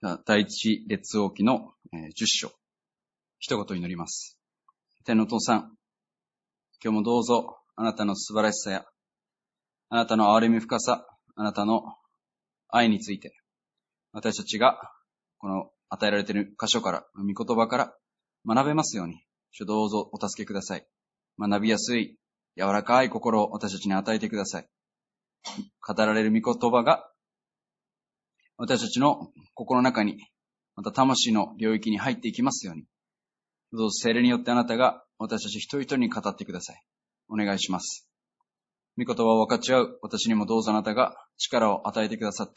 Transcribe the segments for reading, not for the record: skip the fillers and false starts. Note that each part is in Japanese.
第一列王記の10章。一言祈ります。天のお父さん、今日もどうぞあなたの素晴らしさや、あなたの憐れみ深さ、あなたの愛について、私たちがこの与えられている箇所から、御言葉から学べますように、主どうぞお助けください。学びやすい、柔らかい心を私たちに与えてください。語られる御言葉が、私たちの心の中に、また魂の領域に入っていきますように、どうぞ聖霊によってあなたが私たち一人一人に語ってください。お願いします。御言葉を分かち合う私にもどうぞあなたが力を与えてくださって、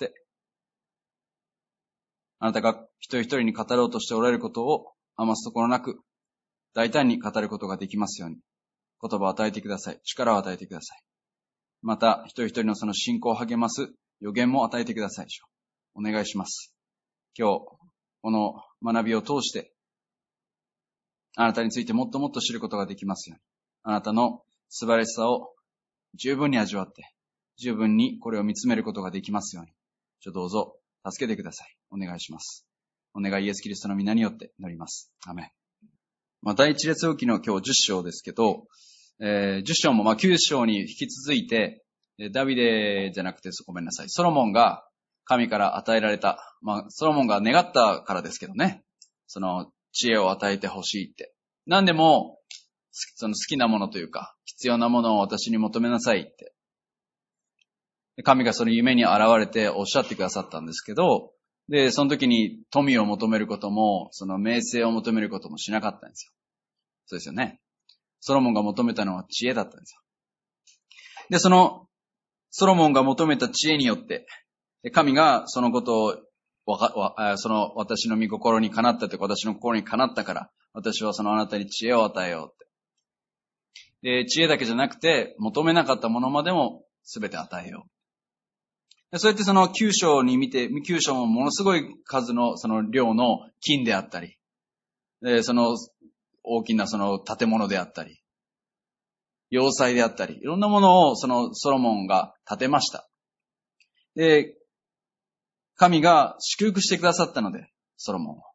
あなたが一人一人に語ろうとしておられることを余すところなく大胆に語ることができますように、言葉を与えてください。力を与えてください。また一人一人のその信仰を励ます予言も与えてください。お願いします。今日この学びを通してあなたについてもっともっと知ることができますように、あなたの素晴らしさを十分に味わって、十分にこれを見つめることができますように、どうぞ助けてください。お願いします。お願いイエスキリストの皆によって祈ります。アメン。第一列王記の今日10章ですけど、10章も9章に引き続いて、ダビデじゃなくてごめんなさい。ソロモンが神から与えられた、ソロモンが願ったからですけどね。その知恵を与えてほしいって。何でも、その好きなものというか、必要なものを私に求めなさいって。神がその夢に現れておっしゃってくださったんですけど、で、その時に富を求めることも、その名声を求めることもしなかったんですよ。そうですよね。ソロモンが求めたのは知恵だったんですよ。で、その、ソロモンが求めた知恵によって、神がそのことをその私の御心にかなったというか、私の心にかなったから、私はそのあなたに知恵を与えようって。で、知恵だけじゃなくて、求めなかったものまでも全て与えよう。でそうやってその9章に見て、9章もものすごい数のその量の金であったり、でその大きなその建物であったり、要塞であったり、いろんなものをそのソロモンが建てました。で、神が祝福してくださったので、ソロモンを。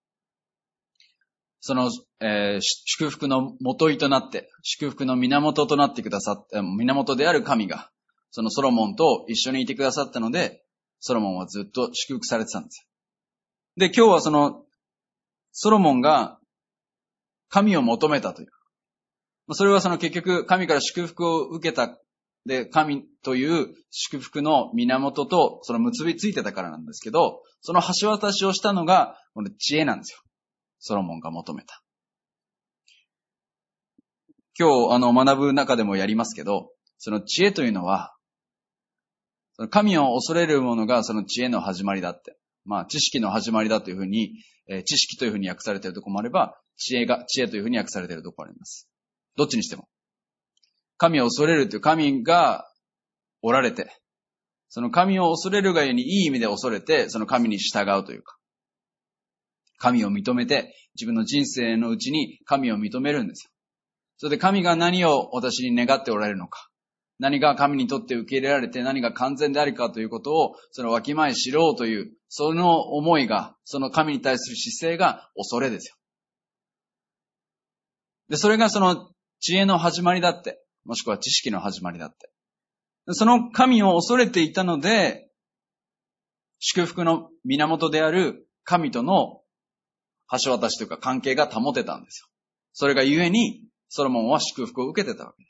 その、祝福の元井となって、祝福の源となってくださった、源である神が、そのソロモンと一緒にいてくださったので、ソロモンはずっと祝福されてたんですよ。で、今日はその、ソロモンが神を求めたという。それはその結局、神から祝福を受けた、で、神という祝福の源とその結びついてたからなんですけど、その橋渡しをしたのが、この知恵なんですよ。ソロモンが求めた。今日学ぶ中でもやりますけど、その知恵というのは、神を恐れるものがその知恵の始まりだって。知識の始まりだというふうに、知識というふうに訳されているところもあれば、知恵というふうに訳されているところもあります。どっちにしても。神を恐れるという神がおられて、その神を恐れるがゆえにいい意味で恐れて、その神に従うというか、神を認めて、自分の人生のうちに神を認めるんですよ。それで神が何を私に願っておられるのか、何が神にとって受け入れられて何が完全であるかということを、そのわきまえ知ろうという、その思いが、その神に対する姿勢が恐れですよ。で、それがその知恵の始まりだって、もしくは知識の始まりだって。その神を恐れていたので、祝福の源である神との橋渡しというか関係が保てたんですよ。それがゆえに、ソロモンは祝福を受けてたわけです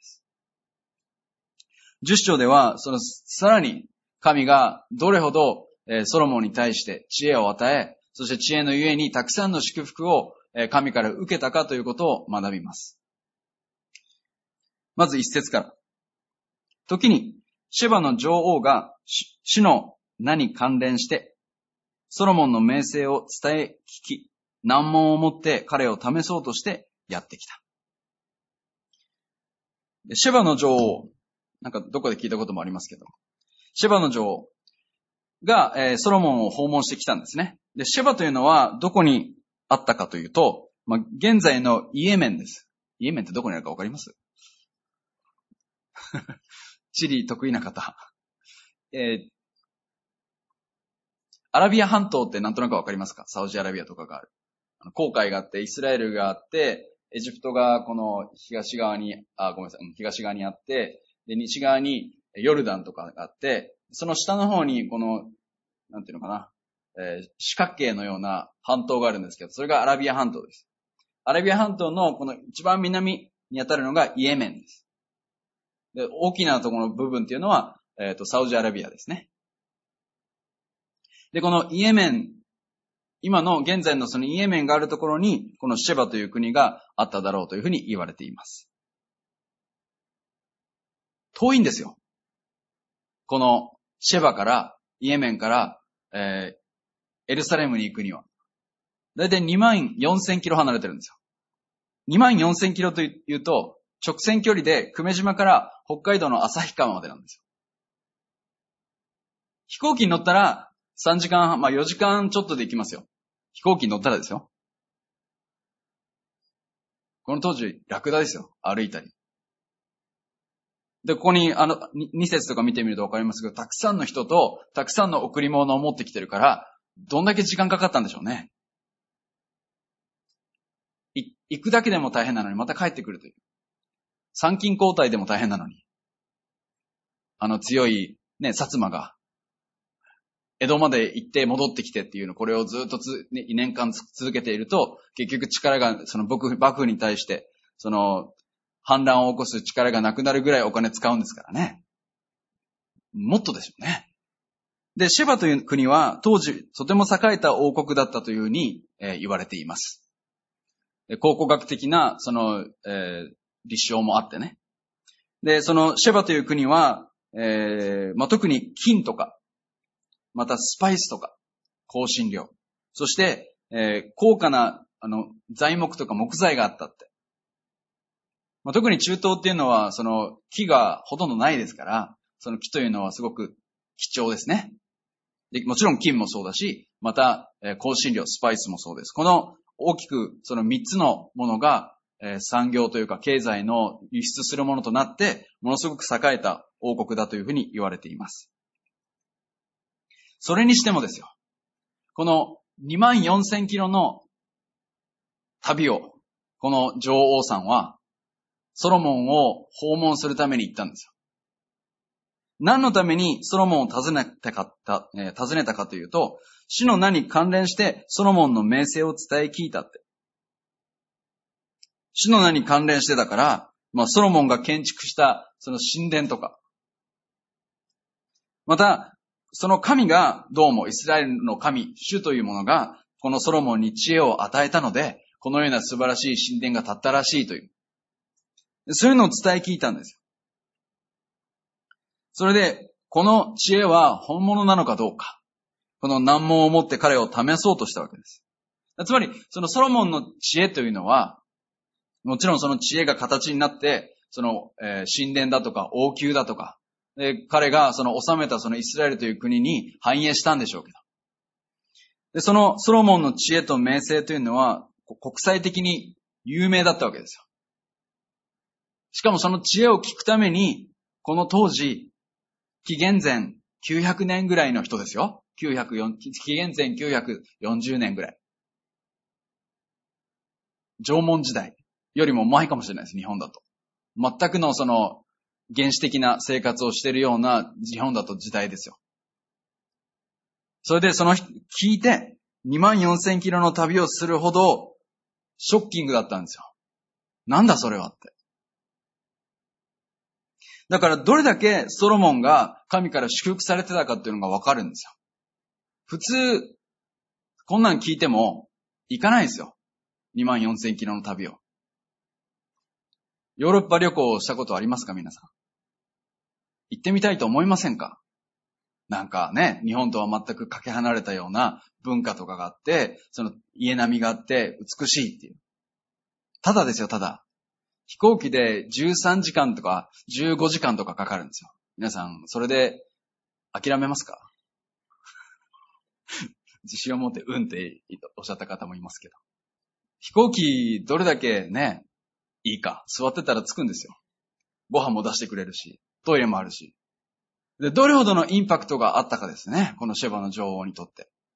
。10章では、さらに神がどれほどソロモンに対して知恵を与え、そして知恵のゆえにたくさんの祝福を神から受けたかということを学びます。まず一節から。時に、シェバの女王が主の名に関連して、ソロモンの名声を伝え聞き、難問を持って彼を試そうとしてやってきた。シェバの女王、なんかどこで聞いたこともありますけど、シェバの女王が、ソロモンを訪問してきたんですね。で、シェバというのはどこにあったかというと、現在のイエメンです。イエメンってどこにあるかわかります地理得意な方。 アラビア半島ってなんとなくわかりますか？サウジアラビアとかがある。紅海があって、イスラエルがあって、エジプトがこの東側にあって、で、西側にヨルダンとかがあって、その下の方にこの、なんていうのかな、四角形のような半島があるんですけど、それがアラビア半島です。アラビア半島のこの一番南に当たるのがイエメンです。で、大きなところの部分っていうのは、サウジアラビアですね。で、このイエメン、今の現在のそのイエメンがあるところに、このシェバという国があっただろうというふうに言われています。遠いんですよ。このシェバから、イエメンから、エルサレムに行くには。だいたい24,000キロ離れてるんですよ。24,000キロというと、直線距離で久米島から北海道の旭川までなんですよ。飛行機に乗ったら3時間、4時間ちょっとで行きますよ。飛行機に乗ったらですよ。この当時、ラクダですよ。歩いたり。で、ここに、2節とか見てみるとわかりますけど、たくさんの人と、たくさんの贈り物を持ってきてるから、どんだけ時間かかったんでしょうね。行くだけでも大変なのに、また帰ってくるという。参勤交代でも大変なのに。強い、ね、薩摩が、江戸まで行って戻ってきてっていうの、これをずっと年間続けていると、結局力が、その幕府に対して、その、反乱を起こす力がなくなるぐらいお金使うんですからね。もっとでしょうね。で、シェバという国は、当時、とても栄えた王国だったというふうに、言われています。考古学的な、その、立証もあってね。で、そのシェバという国は、特に金とか、またスパイスとか、香辛料、そして、高価な、材木とか木材があったって。特に中東っていうのは、その木がほとんどないですから、その木というのはすごく貴重ですね。で、もちろん金もそうだし、また、香辛料、スパイスもそうです。この大きくその3つのものが、産業というか経済の輸出するものとなって、ものすごく栄えた王国だというふうに言われています。それにしてもですよ。この24,000キロの旅を、この女王さんは、ソロモンを訪問するために行ったんですよ。何のためにソロモンを訪ねたかというと、主の名に関連してソロモンの名声を伝え聞いたって。主の名に関連してだから、ソロモンが建築したその神殿とか、また、その神がどうもイスラエルの神、主というものが、このソロモンに知恵を与えたので、このような素晴らしい神殿が建ったらしいという。そういうのを伝え聞いたんですよ。それで、この知恵は本物なのかどうか、この難問を持って彼を試そうとしたわけです。つまり、そのソロモンの知恵というのは、もちろんその知恵が形になって、その、神殿だとか王宮だとか、彼がその治めたそのイスラエルという国に繁栄したんでしょうけど。で、そのソロモンの知恵と名声というのは国際的に有名だったわけですよ。しかもその知恵を聞くために、この当時、紀元前900年ぐらいの人ですよ。紀元前940年ぐらい。縄文時代よりも前かもしれないです、日本だと。全くのその原始的な生活をしているような日本だと時代ですよ。それでその聞いて24,000キロの旅をするほどショッキングだったんですよ。なんだそれはって。だからどれだけソロモンが神から祝福されてたかっていうのがわかるんですよ。普通、こんなん聞いても行かないですよ。24,000キロの旅を。ヨーロッパ旅行をしたことありますか皆さん。行ってみたいと思いませんか？なんかね、日本とは全くかけ離れたような文化とかがあって、その家並みがあって美しいっていう。ただですよ、ただ。飛行機で13時間とか15時間とかかかるんですよ。皆さん、それで諦めますか？自信を持ってっておっしゃった方もいますけど。飛行機どれだけね、いいか。座ってたら着くんですよ。ご飯も出してくれるし、トイレもあるし。で、どれほどのインパクトがあったかですね。このシェバの女王にとって。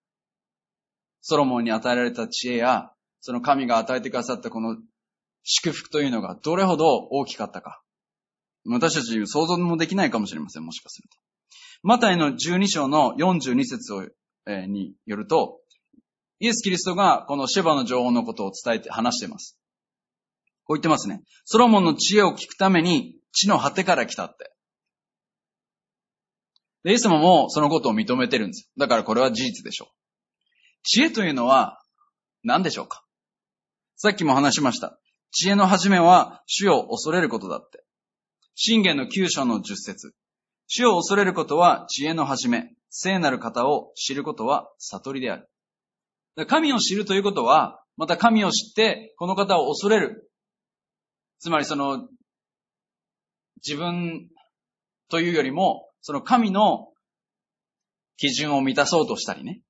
ソロモンに与えられた知恵や、その神が与えてくださったこの祝福というのがどれほど大きかったか。私たち想像もできないかもしれません、もしかすると。マタイの12章の42節によると、イエス・キリストがこのシェバの情報のことを伝えて話しています。こう言ってますね。ソロモンの知恵を聞くために地の果てから来たって。で、イエス様もそのことを認めてるんですよ。だからこれは事実でしょう。知恵というのは何でしょうか？さっきも話しました。知恵の始めは主を恐れることだって。箴言の9章の10節。主を恐れることは知恵の始め。聖なる方を知ることは悟りである。神を知るということは、また神を知ってこの方を恐れる。つまり自分というよりも、その神の基準を満たそうとしたりね。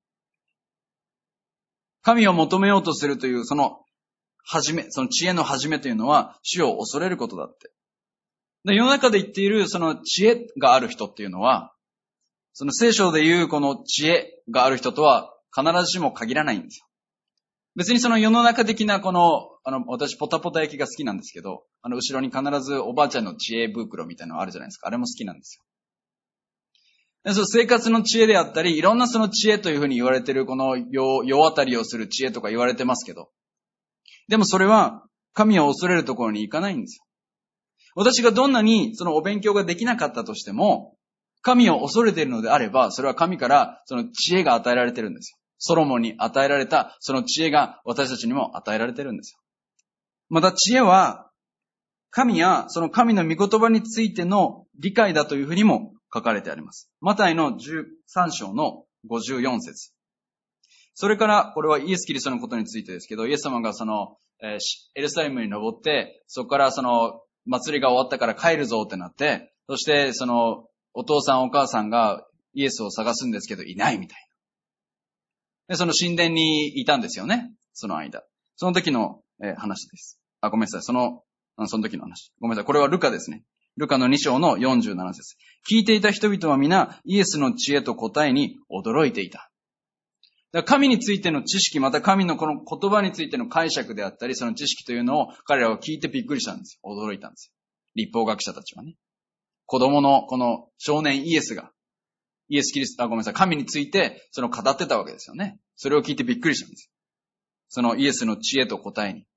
神を求めようとするというその知恵の始めというのは主を恐れることだって。で、世の中で言っているその知恵がある人っていうのは、その聖書でいうこの知恵がある人とは必ずしも限らないんですよ。別にその世の中的な私ポタポタ焼きが好きなんですけど、後ろに必ずおばあちゃんの知恵袋みたいなのあるじゃないですか。あれも好きなんですよ。で、その生活の知恵であったり、いろんなその知恵というふうに言われているこの世渡りをする知恵とか言われてますけど、でもそれは神を恐れるところに行かないんですよ。私がどんなにそのお勉強ができなかったとしても、神を恐れているのであれば、それは神からその知恵が与えられているんですよ。ソロモンに与えられたその知恵が私たちにも与えられているんですよ。また知恵は神やその神の御言葉についての理解だというふうにも書かれてあります。マタイの13章の54節。それからこれはイエス・キリストのことについてですけど、イエス様がエルサレムに登って、そこから祭りが終わったから帰るぞってなって、そしてお父さんお母さんがイエスを探すんですけどいないみたいな。で、その神殿にいたんですよね。その間。その時の話です。ごめんなさい。その時の話。ごめんなさい。これはルカですね。ルカの2章の47節。聞いていた人々は皆イエスの知恵と答えに驚いていた。だから神についての知識、また神のこの言葉についての解釈であったり、その知識というのを彼らは聞いてびっくりしたんですよ。驚いたんですよ。立法学者たちはね。子供のこの少年イエスが、神について語ってたわけですよね。それを聞いてびっくりしたんですよ。そのイエスの知恵と答えに。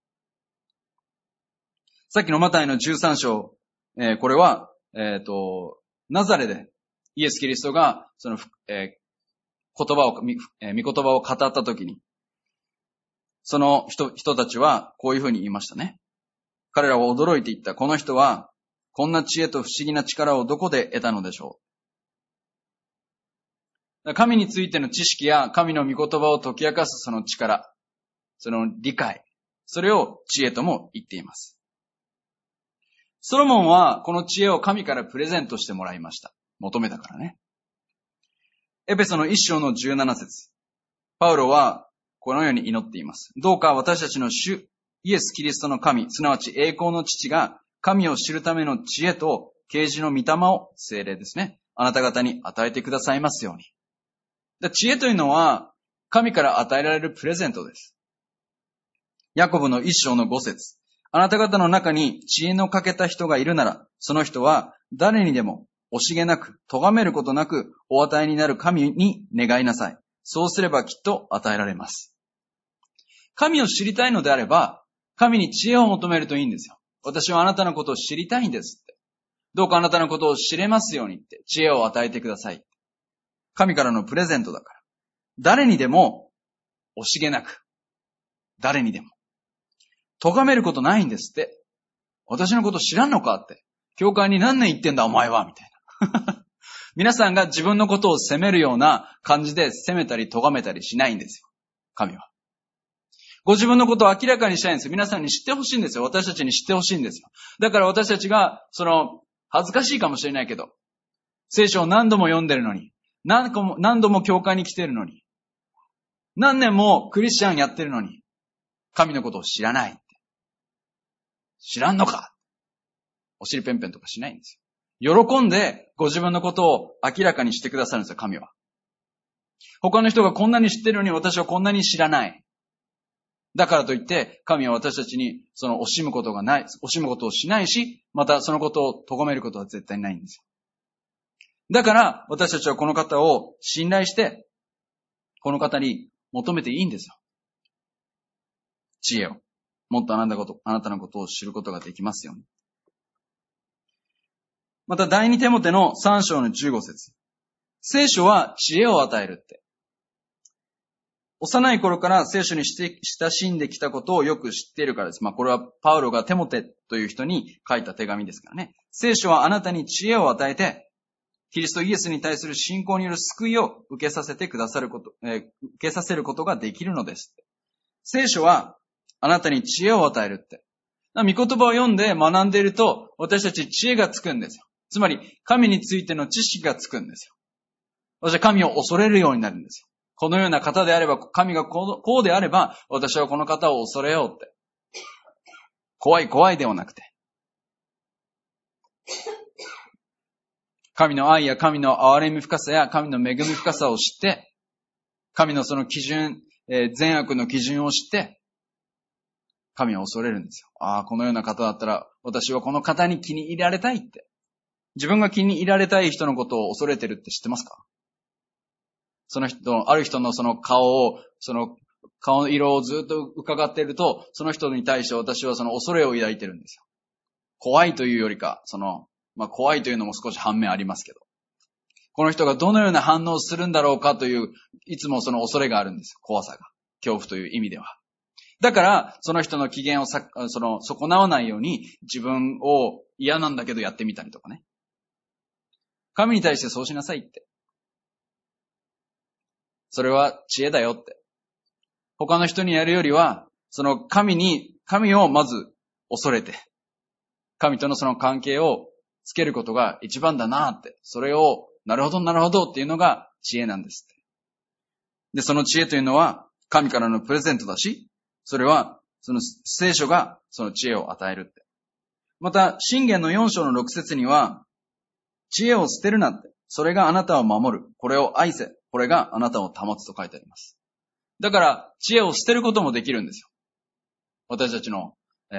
さっきのマタイの13章、これは、ナザレでイエス・キリストが御言葉を語ったときに、その人たちはこういうふうに言いましたね。彼らは驚いていった。この人はこんな知恵と不思議な力をどこで得たのでしょう。神についての知識や神の御言葉を解き明かすその力、その理解、それを知恵とも言っています。ソロモンはこの知恵を神からプレゼントしてもらいました。求めたからね。エペソの1章の17節。パウロはこのように祈っています。どうか私たちの主イエス・キリストの神、すなわち栄光の父が神を知るための知恵と啓示の御霊を、聖霊ですね、あなた方に与えてくださいますように。知恵というのは神から与えられるプレゼントです。ヤコブの1章の5節。あなた方の中に知恵の欠けた人がいるなら、その人は誰にでも惜しげなく、咎めることなくお与えになる神に願いなさい。そうすればきっと与えられます。神を知りたいのであれば、神に知恵を求めるといいんですよ。私はあなたのことを知りたいんですって。どうかあなたのことを知れますようにって知恵を与えてください。神からのプレゼントだから。誰にでも惜しげなく、誰にでも咎めることないんですって。私のこと知らんのかって。教会に何年言ってんだお前はみたいな。皆さんが自分のことを責めるような感じで責めたり咎めたりしないんですよ。神は。ご自分のことを明らかにしたいんですよ。皆さんに知ってほしいんですよ。私たちに知ってほしいんですよ。だから私たちが、恥ずかしいかもしれないけど、聖書を何度も読んでるのに、何度も教会に来てるのに、何年もクリスチャンやってるのに、神のことを知らない。知らんのか？お尻ペンペンとかしないんですよ。喜んでご自分のことを明らかにしてくださるんですよ、神は。 他の人がこんなに知ってるのに私はこんなに知らない。だからといって、神は私たちにその惜しむことがない、惜しむことをしないし、またそのことを咎めることは絶対ないんですよ。だから私たちはこの方を信頼して、この方に求めていいんですよ。知恵を。もっとあなたのことを知ることができますように。また第二テモテの3章の15節。聖書は知恵を与えるって。幼い頃から聖書に親しんできたことをよく知っているからです。これはパウロがテモテという人に書いた手紙ですからね。聖書はあなたに知恵を与えて、キリストイエスに対する信仰による救いを受けさせることができるのです。聖書はあなたに知恵を与えるって。御言葉を読んで学んでいると、私たち知恵がつくんですよ。つまり、神についての知識がつくんですよ。私は神を恐れるようになるんですよ。このような方であれば、神がこうであれば、私はこの方を恐れようって。怖いではなくて。神の愛や神の憐れみ深さや神の恵み深さを知って、神のその基準、善悪の基準を知って、神を恐れるんですよ。このような方だったら、私はこの方に気に入られたいって。自分が気に入られたい人のことを恐れてるって知ってますか？その人、ある人のその顔の色をずっと伺っていると、その人に対して私はその恐れを抱いてるんですよ。怖いというよりか、怖いというのも少し反面ありますけど。この人がどのような反応をするんだろうかという、いつもその恐れがあるんですよ。怖さが。恐怖という意味では。だから、その人の機嫌を損なわないように、自分を嫌なんだけどやってみたりとかね。神に対してそうしなさいって。それは知恵だよって。他の人にやるよりは、その神をまず恐れて、神とのその関係をつけることが一番だなって。それを、なるほどっていうのが知恵なんですって。で、その知恵というのは神からのプレゼントだし、それはその聖書がその知恵を与えるって。また、箴言の4章の6節には、知恵を捨てるなって。それがあなたを守る。これを愛せ。これがあなたを保つと書いてあります。だから、知恵を捨てることもできるんですよ。私たちの、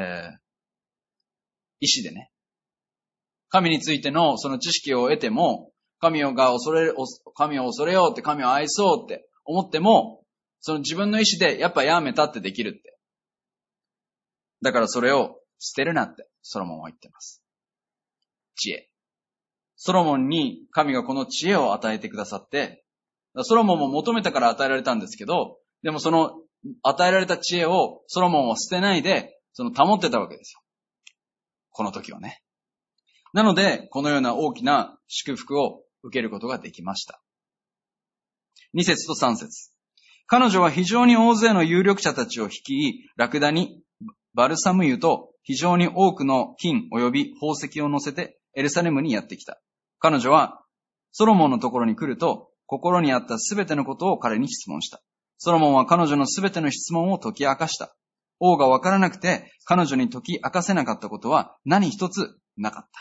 意志でね。神についてのその知識を得ても、神を恐れようって、神を愛そうって思っても、その自分の意志でやっぱやめたってできるって。だからそれを捨てるなってソロモンは言っています。知恵。ソロモンに神がこの知恵を与えてくださって、ソロモンも求めたから与えられたんですけど、でもその与えられた知恵をソロモンは捨てないで、保ってたわけですよ。この時はね。なので、このような大きな祝福を受けることができました。2節と3節。彼女は非常に大勢の有力者たちを率い、ラクダにバルサム油と非常に多くの金及び宝石を乗せてエルサレムにやってきた。彼女はソロモンのところに来ると、心にあったすべてのことを彼に質問した。ソロモンは彼女のすべての質問を解き明かした。王がわからなくて彼女に解き明かせなかったことは何一つなかった。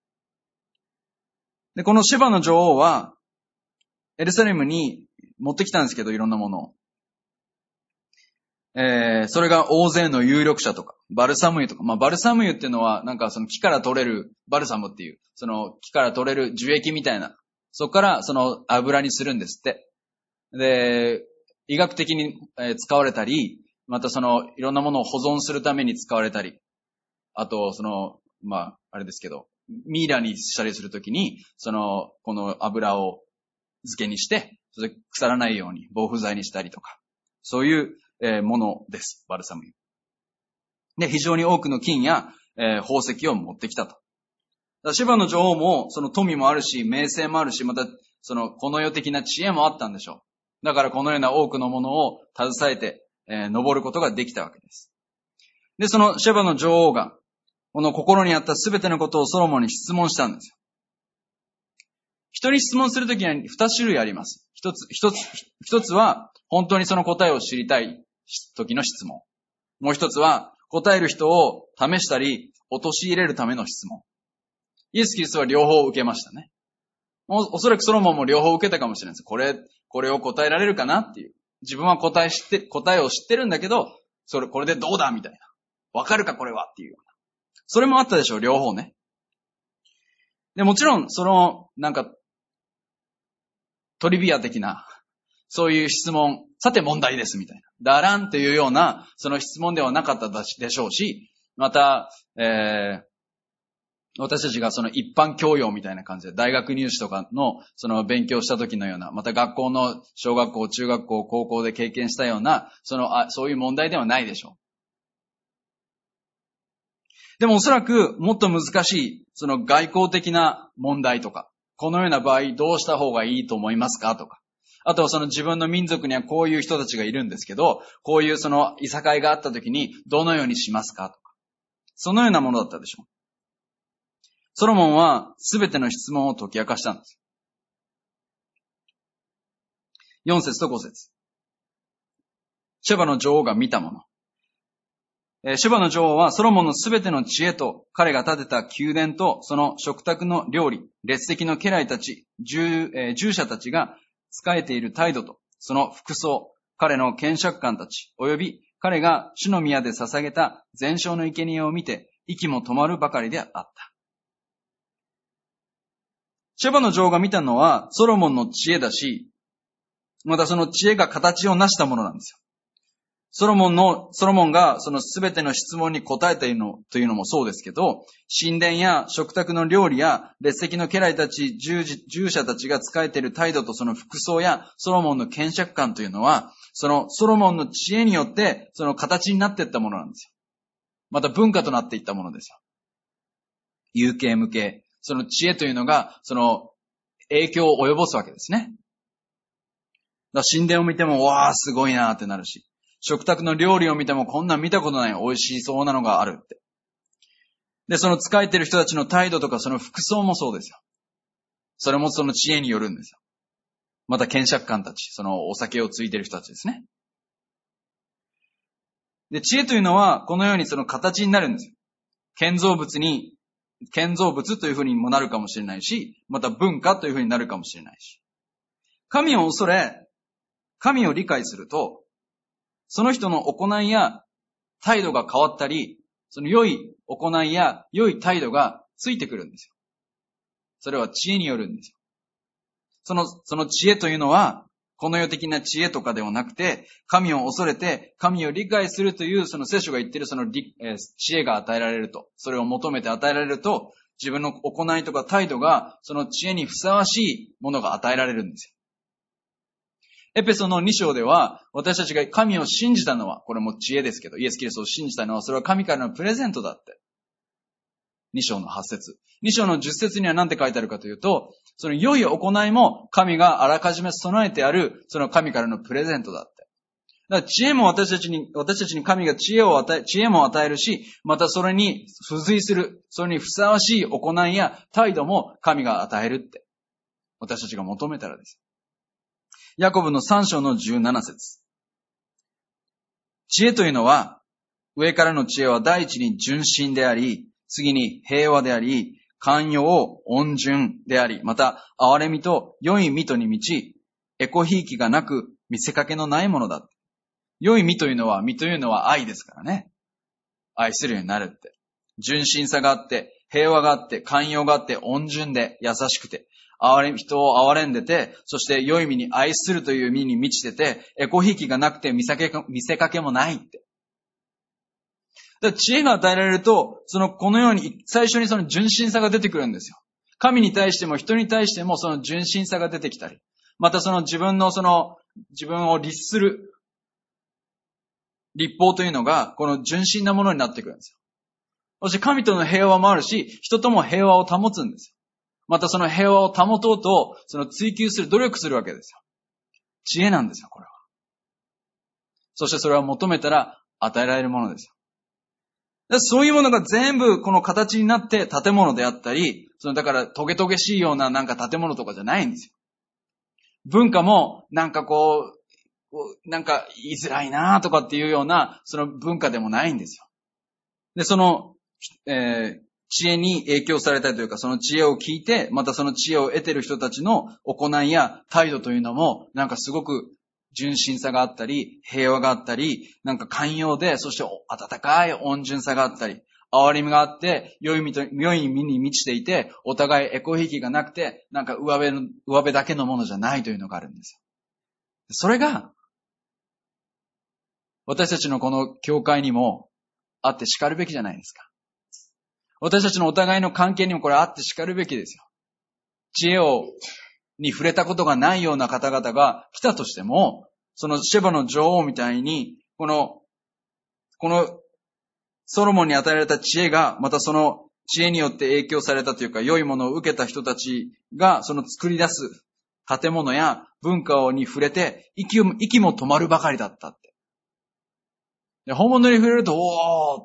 で、このシェバの女王はエルサレムに持ってきたんですけど、いろんなものを。それが大勢の有力者とか、バルサム油とか。バルサム油っていうのは、その木から取れる、バルサムっていう、その木から取れる樹液みたいな。そこからその油にするんですって。で、医学的に使われたり、またいろんなものを保存するために使われたり、あと、あれですけど、ミイラにしたりするときに、この油を漬けにして、それで腐らないように防腐剤にしたりとか、そういうものです、バルサム油。で、非常に多くの金や宝石を持ってきたと。シェバの女王も、その富もあるし、名声もあるし、また、この世的な知恵もあったんでしょう。だからこのような多くのものを携えて、登ることができたわけです。で、そのシェバの女王が、この心にあったすべてのことをソロモンに質問したんですよ。人に質問するときには2種類あります。一つは、本当にその答えを知りたい時の質問。もう一つは、答える人を試したり、陥れるための質問。イエス・キリストは両方受けましたね。おそらくソロモンも両方受けたかもしれないです。ここれを答えられるかなっていう。自分は答えを知ってるんだけど、これでどうだみたいな。わかるかこれはっていうような。それもあったでしょう、両方ね。で、もちろん、トリビア的な、そういう質問、さて問題ですみたいな。だらんっていうような、その質問ではなかったでしょうし、また、私たちがその一般教養みたいな感じで、大学入試とかのその勉強した時のような、また学校の小学校、中学校、高校で経験したような、そういう問題ではないでしょう。でもおそらくもっと難しい、その外交的な問題とか、このような場合どうした方がいいと思いますかとか、あとはその自分の民族にはこういう人たちがいるんですけど、こういうそのいさかいがあった時にどのようにしますかとか、そのようなものだったでしょう。ソロモンはすべての質問を解き明かしたんです。4節と5節。シェバの女王が見たもの。シェバの女王はソロモンのすべての知恵と彼が建てた宮殿とその食卓の料理、列席の家来たち、従者たちが仕えている態度とその服装、彼の検釈官たち、及び彼が主の宮で捧げた全焼の生贄を見て息も止まるばかりであった。シェバの女王が見たのはソロモンの知恵だし、またその知恵が形を成したものなんですよ。ソロモンがそのすべての質問に答えているのというのもそうですけど、神殿や食卓の料理や列席の家来たち、従者たちが仕えている態度とその服装やソロモンの検釈官というのは、そのソロモンの知恵によってその形になっていったものなんですよ。また文化となっていったものですよ。有形無形。その知恵というのがその影響を及ぼすわけですね。だから神殿を見ても、わーすごいなーってなるし、食卓の料理を見てもこんなん見たことない、美味しそうなのがあるって。で、その仕えてる人たちの態度とかその服装もそうですよ。それもその知恵によるんですよ。また検釈官たち、そのお酒をついてる人たちですね。で、知恵というのはこのようにその形になるんですよ。建造物というふうにもなるかもしれないし、また文化というふうになるかもしれないし。神を恐れ、神を理解すると、その人の行いや態度が変わったり、その良い行いや良い態度がついてくるんですよ。それは知恵によるんですよ。その知恵というのは、この世的な知恵とかではなくて、神を恐れて、神を理解するという、その聖書が言っているその知恵が与えられると、それを求めて与えられると、自分の行いとか態度が、その知恵にふさわしいものが与えられるんですよ。エペソの2章では、私たちが神を信じたのは、これも知恵ですけど、イエス・キリストを信じたのは、それは神からのプレゼントだって。2章の8節。2章の10節には何て書いてあるかというと、その良い行いも神があらかじめ備えてある、その神からのプレゼントだって。だから知恵も私たちに神が知恵も与えるし、またそれに付随する、それにふさわしい行いや態度も神が与えるって。私たちが求めたらです。ヤコブの3章の17節。知恵というのは、上からの知恵は第一に純真であり、次に平和であり、寛容、温順であり、また憐れみと良い意図に満ち、エコひいきがなく見せかけのないものだ。良い意というのは愛ですからね。愛するようになるって。純真さがあって、平和があって、寛容があって、温順で優しくて、人を憐れんでて、そして良い意味に愛するという意味に満ちてて、エコひいきがなくて見せかけもないって。だから知恵が与えられると、このように最初にその純真さが出てくるんですよ。神に対しても人に対してもその純真さが出てきたり、また自分を律する立法というのが、この純真なものになってくるんですよ。そして神との平和もあるし、人とも平和を保つんですよ。またその平和を保とうと、追求する、努力するわけですよ。知恵なんですよ、これは。そしてそれは求めたら与えられるものですよ。そういうものが全部この形になって建物であったり、だからトゲトゲしいようななんか建物とかじゃないんですよ。文化もなんかなんか言いづらいなとかっていうようなその文化でもないんですよ。で、 知恵に影響されたというか、その知恵を聞いて、またその知恵を得ている人たちの行いや態度というのも、なんかすごく純真さがあったり、平和があったり、なんか寛容で、そして温かい温純さがあったり、憐れみがあって、良い意味に満ちていて、お互いエコひいきがなくて、なんか上辺だけのものじゃないというのがあるんですよ。それが、私たちのこの教会にもあって叱るべきじゃないですか。私たちのお互いの関係にもこれあって叱るべきですよ。知恵に触れたことがないような方々が来たとしても、そのシェバの女王みたいに、このソロモンに与えられた知恵が、またその知恵によって影響されたというか、良いものを受けた人たちが、その作り出す建物や文化に触れて、息も止まるばかりだったって。で、本物に触れると、おーって、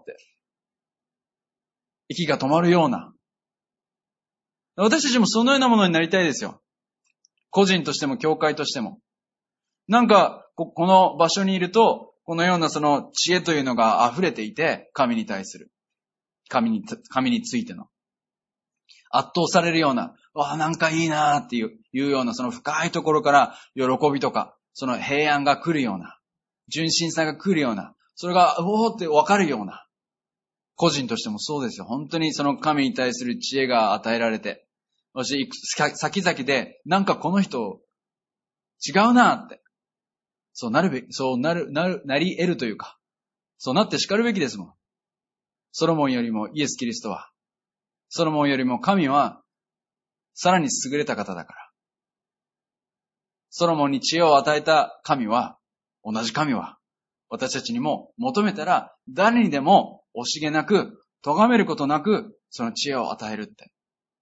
息が止まるような。私たちもそのようなものになりたいですよ。個人としても、教会としても。なんか、この場所にいると、このようなその知恵というのが溢れていて、神に対する。神についての。圧倒されるような、なんかいいなーっていうような、その深いところから喜びとか、その平安が来るような、純真さが来るような、それが、おーってわかるような。個人としてもそうですよ。本当にその神に対する知恵が与えられて、私、先々で、なんかこの人、違うなって。そうなり得るというか、そうなって叱るべきですもん。ソロモンよりもイエス・キリストは、ソロモンよりも神は、さらに優れた方だから。ソロモンに知恵を与えた神は、同じ神は、私たちにも求めたら、誰にでも惜しげなく、咎めることなく、その知恵を与えるって。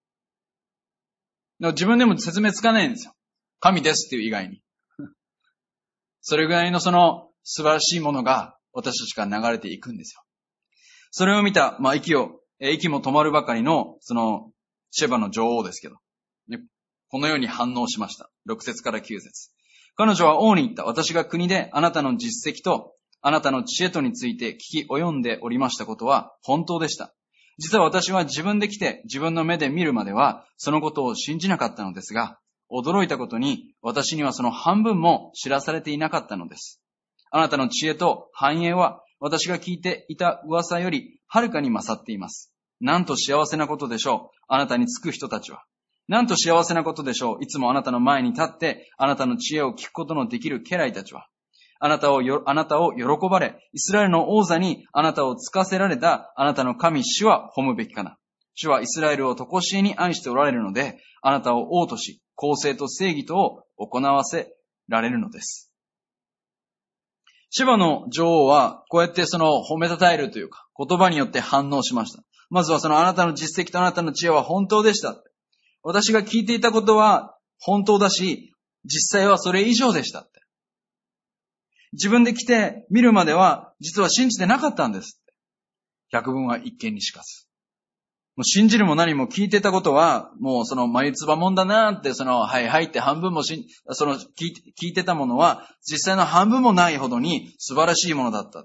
自分でも説明つかないんですよ。神ですっていう以外に。それぐらいのその素晴らしいものが私たちから流れていくんですよ。それを見た、息も止まるばかりの、その、シェバの女王ですけど、このように反応しました。6節から9節。彼女は王に言った。私が国であなたの実績と、あなたの知恵とについて聞き及んでおりましたことは本当でした。実は私は自分で来て自分の目で見るまでは、そのことを信じなかったのですが、驚いたことに、私にはその半分も知らされていなかったのです。あなたの知恵と繁栄は、私が聞いていた噂よりはるかに勝っています。なんと幸せなことでしょう。あなたにつく人たちは。なんと幸せなことでしょう。いつもあなたの前に立って、あなたの知恵を聞くことのできる家来たちは。あなたを喜ばれ、イスラエルの王座にあなたをつかせられたあなたの神主は褒むべきかな。主はイスラエルを常しえに愛しておられるので、あなたを王とし、公正と正義とを行わせられるのです。シェバの女王は、こうやってその褒めたたえるというか、言葉によって反応しました。まずはそのあなたの実績とあなたの知恵は本当でした。私が聞いていたことは本当だし、実際はそれ以上でしたって。自分で来て見るまでは実は信じてなかったんですって。百聞は一見にしかず。もう信じるも何も聞いてたことは、もうその眉唾もんだなーって、はいはいって半分も聞いてたものは、実際の半分もないほどに素晴らしいものだったって。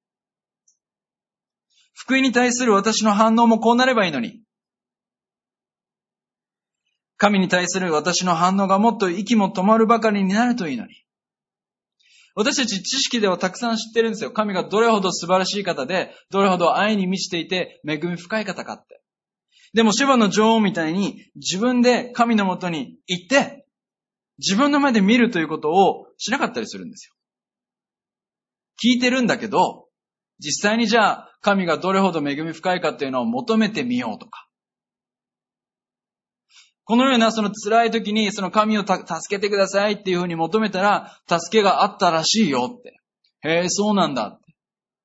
福音に対する私の反応もこうなればいいのに。神に対する私の反応がもっと息も止まるばかりになるといいのに。私たち知識ではたくさん知ってるんですよ。神がどれほど素晴らしい方で、どれほど愛に満ちていて、恵み深い方かって。でもシェバの女王みたいに自分で神のもとに行って、自分の目で見るということをしなかったりするんですよ。聞いてるんだけど、実際にじゃあ神がどれほど恵み深いかっていうのを求めてみようとか。このようなその辛い時にその神を助けてくださいっていうふうに求めたら助けがあったらしいよって。へえ、そうなんだって。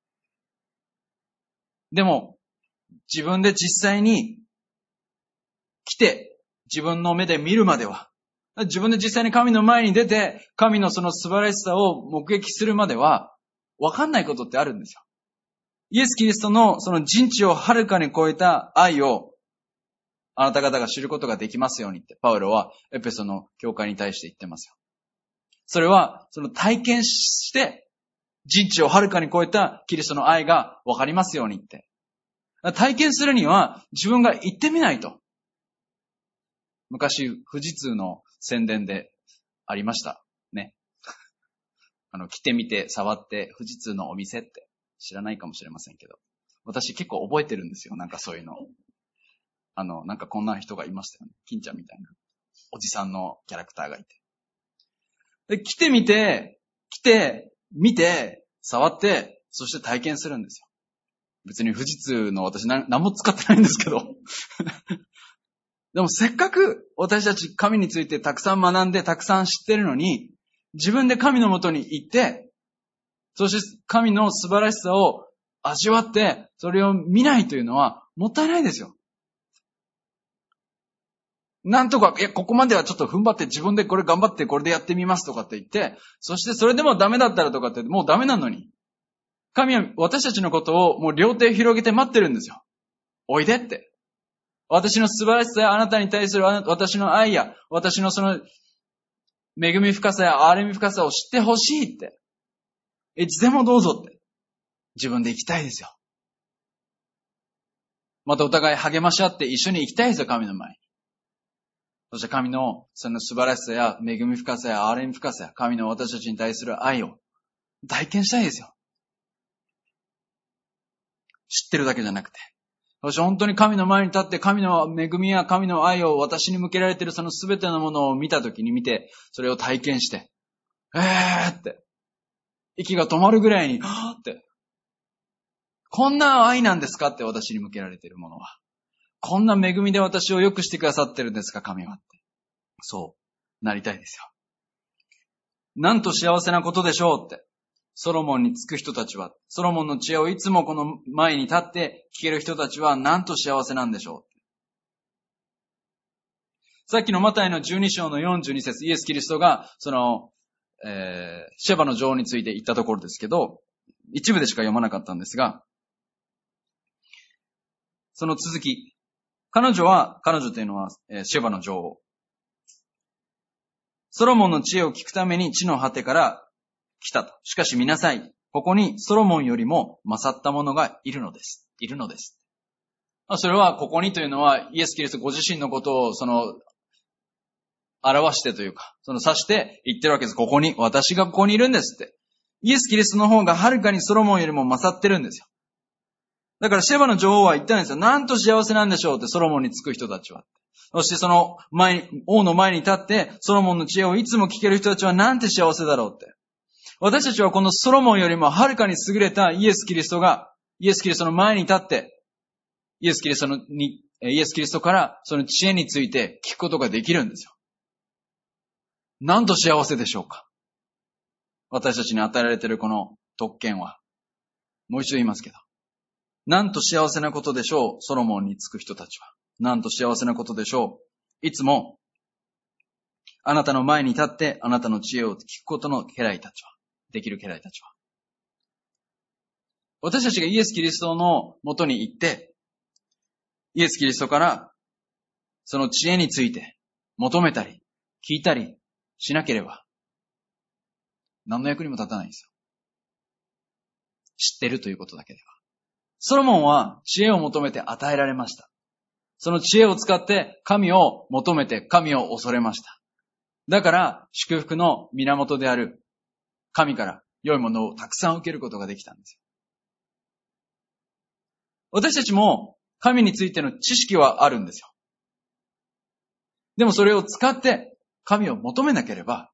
でも自分で実際に来て自分の目で見るまでは、自分で実際に神の前に出て神のその素晴らしさを目撃するまでは分かんないことってあるんですよ。イエス・キリストのその人知をはるかに超えた愛をあなた方が知ることができますようにって、パウロはエペソの教会に対して言ってますよ。それは、その体験して、人知をはるかに超えたキリストの愛がわかりますようにって。 体験するには自分が行ってみないと。昔、富士通の宣伝でありました。ね。来てみて、触って、富士通のお店って知らないかもしれませんけど。私結構覚えてるんですよ。なんかそういうの。なんかこんな人がいましたよね。金ちゃんみたいな。おじさんのキャラクターがいて。で、来てみて、見て、触って、そして体験するんですよ。別に富士通の私何も使ってないんですけど。でもせっかく私たち神についてたくさん学んでたくさん知ってるのに、自分で神のもとに行って、そして神の素晴らしさを味わって、それを見ないというのはもったいないですよ。なんとか、ここまではちょっと踏ん張って自分でこれ頑張ってこれでやってみますとかって言って、そしてそれでもダメだったらとかってもうダメなのに。神は私たちのことをもう両手広げて待ってるんですよ。おいでって。私の素晴らしさやあなたに対する私の愛や、私のその恵み深さや憐れみ深さを知ってほしいって。いつでもどうぞって。自分で行きたいですよ。またお互い励まし合って一緒に行きたいですよ、神の前に。そして神のその素晴らしさや恵み深さや憐れみ深さや神の私たちに対する愛を体験したいですよ。知ってるだけじゃなくて。そして本当に神の前に立って神の恵みや神の愛を私に向けられているその全てのものを見たときに見て、それを体験して、って、息が止まるぐらいに、って、こんな愛なんですかって私に向けられているものは。こんな恵みで私を良くしてくださってるんですか、神はって。そうなりたいですよ。なんと幸せなことでしょうって。ソロモンにつく人たちは、ソロモンの知恵をいつもこの前に立って聞ける人たちはなんと幸せなんでしょう。さっきのマタイの12章の42節、イエス・キリストが、シェバの女王について言ったところですけど、一部でしか読まなかったんですが、その続き、彼女というのは、シェバの女王。ソロモンの知恵を聞くために地の果てから来たと。しかし見なさい。ここにソロモンよりも勝った者がいるのです。それはここにというのはイエス・キリストご自身のことを表してというか、指して言ってるわけです。ここに、私がここにいるんですって。イエス・キリストの方がはるかにソロモンよりも勝ってるんですよ。だからシェバの女王は言ったんですよ。なんと幸せなんでしょうって、ソロモンにつく人たちは。そしてその王の前に立って、ソロモンの知恵をいつも聞ける人たちはなんて幸せだろうって。私たちはこのソロモンよりもはるかに優れたイエス・キリストの前に立って、イエス・キリストからその知恵について聞くことができるんですよ。なんと幸せでしょうか。私たちに与えられているこの特権は。もう一度言いますけど。なんと幸せなことでしょう、ソロモンにつく人たちは。なんと幸せなことでしょう。いつも、あなたの前に立って、あなたの知恵を聞くことの家来たちは。できる家来たちは。私たちがイエス・キリストのもとに行って、イエス・キリストからその知恵について求めたり、聞いたりしなければ、何の役にも立たないんですよ。知ってるということだけでは。ソロモンは知恵を求めて与えられました。その知恵を使って神を求めて神を恐れました。だから祝福の源である神から良いものをたくさん受けることができたんですよ。私たちも神についての知識はあるんですよ。でもそれを使って神を求めなければ、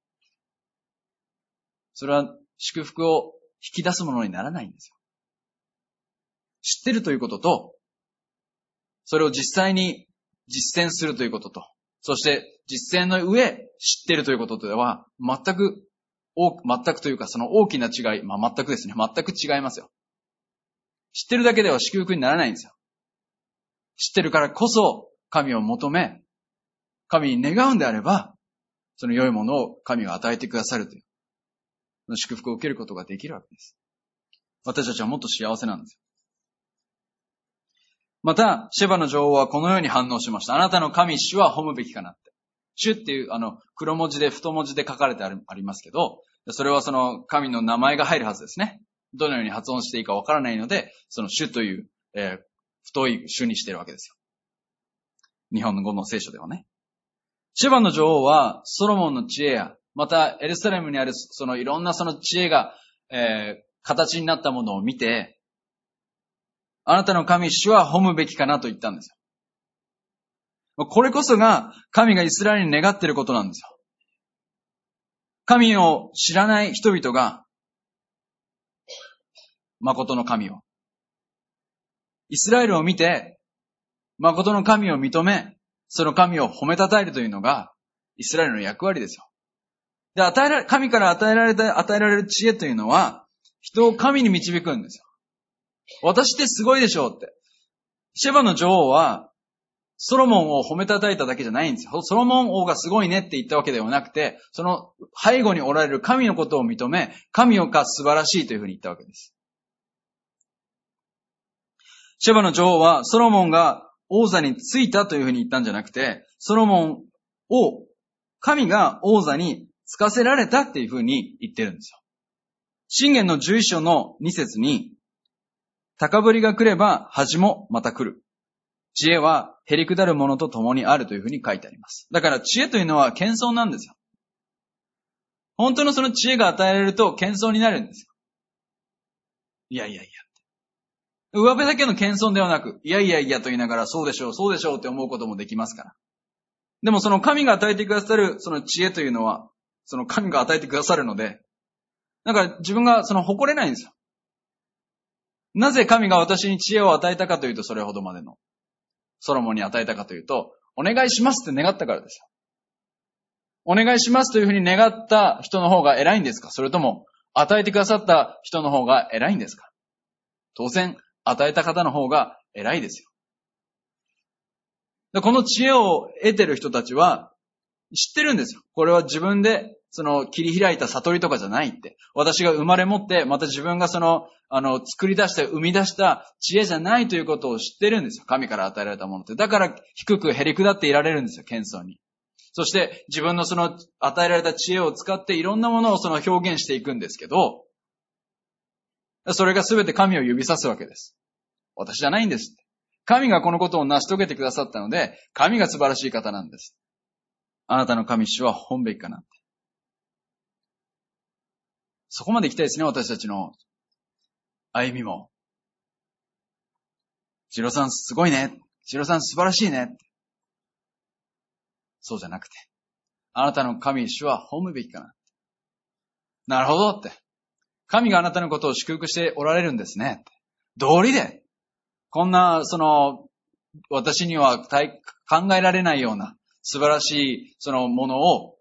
それは祝福を引き出すものにならないんですよ。知ってるということと、それを実際に実践するということと、そして実践の上知ってるということとでは全くというかその大きな違い、全くですね。全く違いますよ。知ってるだけでは祝福にならないんですよ。知ってるからこそ神を求め、神に願うんであれば、その良いものを神が与えてくださるという、その祝福を受けることができるわけです。私たちはもっと幸せなんですよ。また、シェバの女王はこのように反応しました。あなたの神主は褒むべきかなって。主っていう黒文字で太文字で書かれてありますけど、それはその神の名前が入るはずですね。どのように発音していいかわからないので、その主という、 太い種にしてるわけですよ。日本語の聖書ではね。シェバの女王はソロモンの知恵や、またエルサレムにあるそのいろんなその知恵が、形になったものを見て、あなたの神主は褒むべきかなと言ったんですよ。これこそが神がイスラエルに願っていることなんですよ。神を知らない人々が、誠の神を。イスラエルを見て、誠の神を認め、その神を褒めたたえるというのが、イスラエルの役割ですよ。で、神から与えられる知恵というのは、人を神に導くんですよ。私ってすごいでしょうって。シェバの女王は、ソロモンを褒めたたえただけじゃないんですよ。ソロモン王がすごいねって言ったわけではなくて、その背後におられる神のことを認め、神が素晴らしいというふうに言ったわけです。シェバの女王は、ソロモンが王座についたというふうに言ったんじゃなくて、ソロモンを神が王座につかせられたっていうふうに言ってるんですよ。箴言の11章の2節に、高ぶりが来れば恥もまた来る。知恵はへりくだるものと共にあるというふうに書いてあります。だから知恵というのは謙遜なんですよ。本当のその知恵が与えられると謙遜になるんですよ。いやいやいや。上辺だけの謙遜ではなく、いやいやいやと言いながらそうでしょう、そうでしょうって思うこともできますから。でもその神が与えてくださるその知恵というのは、その神が与えてくださるので、だから自分がその誇れないんですよ。なぜ神が私に知恵を与えたかというと、それほどまでの。ソロモンに与えたかというと、お願いしますって願ったからですよ。お願いしますというふうに願った人の方が偉いんですか？それとも、与えてくださった人の方が偉いんですか？当然、与えた方の方が偉いですよ。でこの知恵を得てる人たちは、知ってるんですよ。これは自分で、切り開いた悟りとかじゃないって。私が生まれ持って、また自分が作り出した、生み出した知恵じゃないということを知ってるんですよ。神から与えられたものって。だから低くへりくだっていられるんですよ、謙遜に。そして自分の与えられた知恵を使っていろんなものを表現していくんですけど、それが全て神を指さすわけです。私じゃないんですって。神がこのことを成し遂げてくださったので、神が素晴らしい方なんです。あなたの神主は本べきかなって。そこまで行きたいですね、私たちの歩みも。ジロさんすごいね。ジロさん素晴らしいね。そうじゃなくて、あなたの神主は褒むべきかな。なるほどって。神があなたのことを祝福しておられるんですね。道理で、こんな、私には考えられないような素晴らしい、ものを、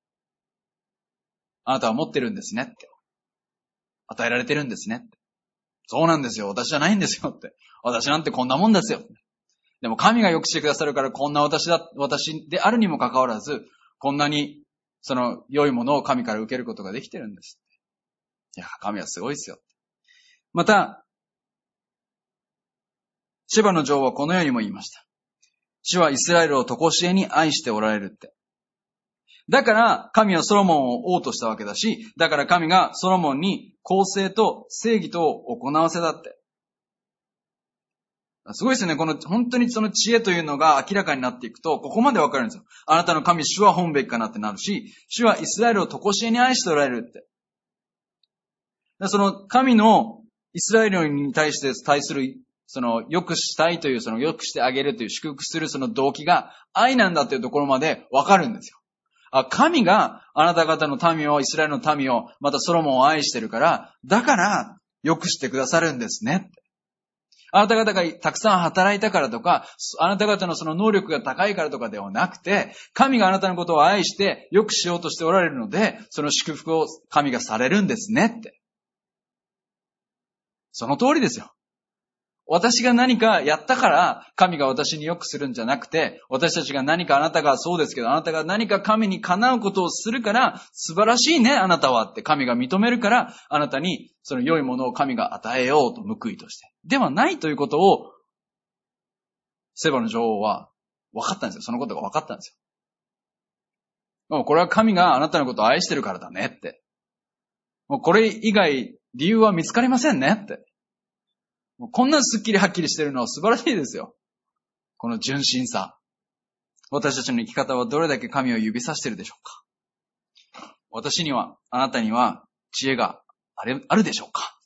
あなたは持ってるんですねって。与えられてるんですねって。そうなんですよ。私じゃないんですよって。私なんてこんなもんですよ。でも神が良くしてくださるからこんな私であるにもかかわらず、こんなに良いものを神から受けることができてるんです。いや、神はすごいですよ。また、シェバの女王はこのようにも言いました。主はイスラエルを常しえに愛しておられるって。だから神はソロモンを王としたわけだし、だから神がソロモンに公正と正義とを行わせたって。すごいですね。本当に知恵というのが明らかになっていくと、ここまでわかるんですよ。あなたの神、主は本べきかなってなるし、主はイスラエルを常しえに愛しておられるって。神のイスラエルに対する、良くしたいという、良くしてあげるという、祝福する動機が愛なんだというところまでわかるんですよ。神があなた方の民を、イスラエルの民を、またソロモンを愛してるから、だから良くしてくださるんですね。あなた方がたくさん働いたからとか、あなた方の能力が高いからとかではなくて、神があなたのことを愛して良くしようとしておられるので、その祝福を神がされるんですねって。その通りですよ。私が何かやったから神が私に良くするんじゃなくて、私たちが何かあなたがそうですけど、あなたが何か神にかなうことをするから素晴らしいねあなたはって神が認めるからあなたにその良いものを神が与えようと報いとして。ではないということをセバの女王は分かったんですよ。そのことが分かったんですよ。もうこれは神があなたのことを愛してるからだねって。もうこれ以外理由は見つかりませんねって。 こんなすっきりはっきりしてるのは素晴らしいですよ。この純真さ。私たちの生き方はどれだけ神を指さしているでしょうか。私には、あなたには知恵があるでしょうか。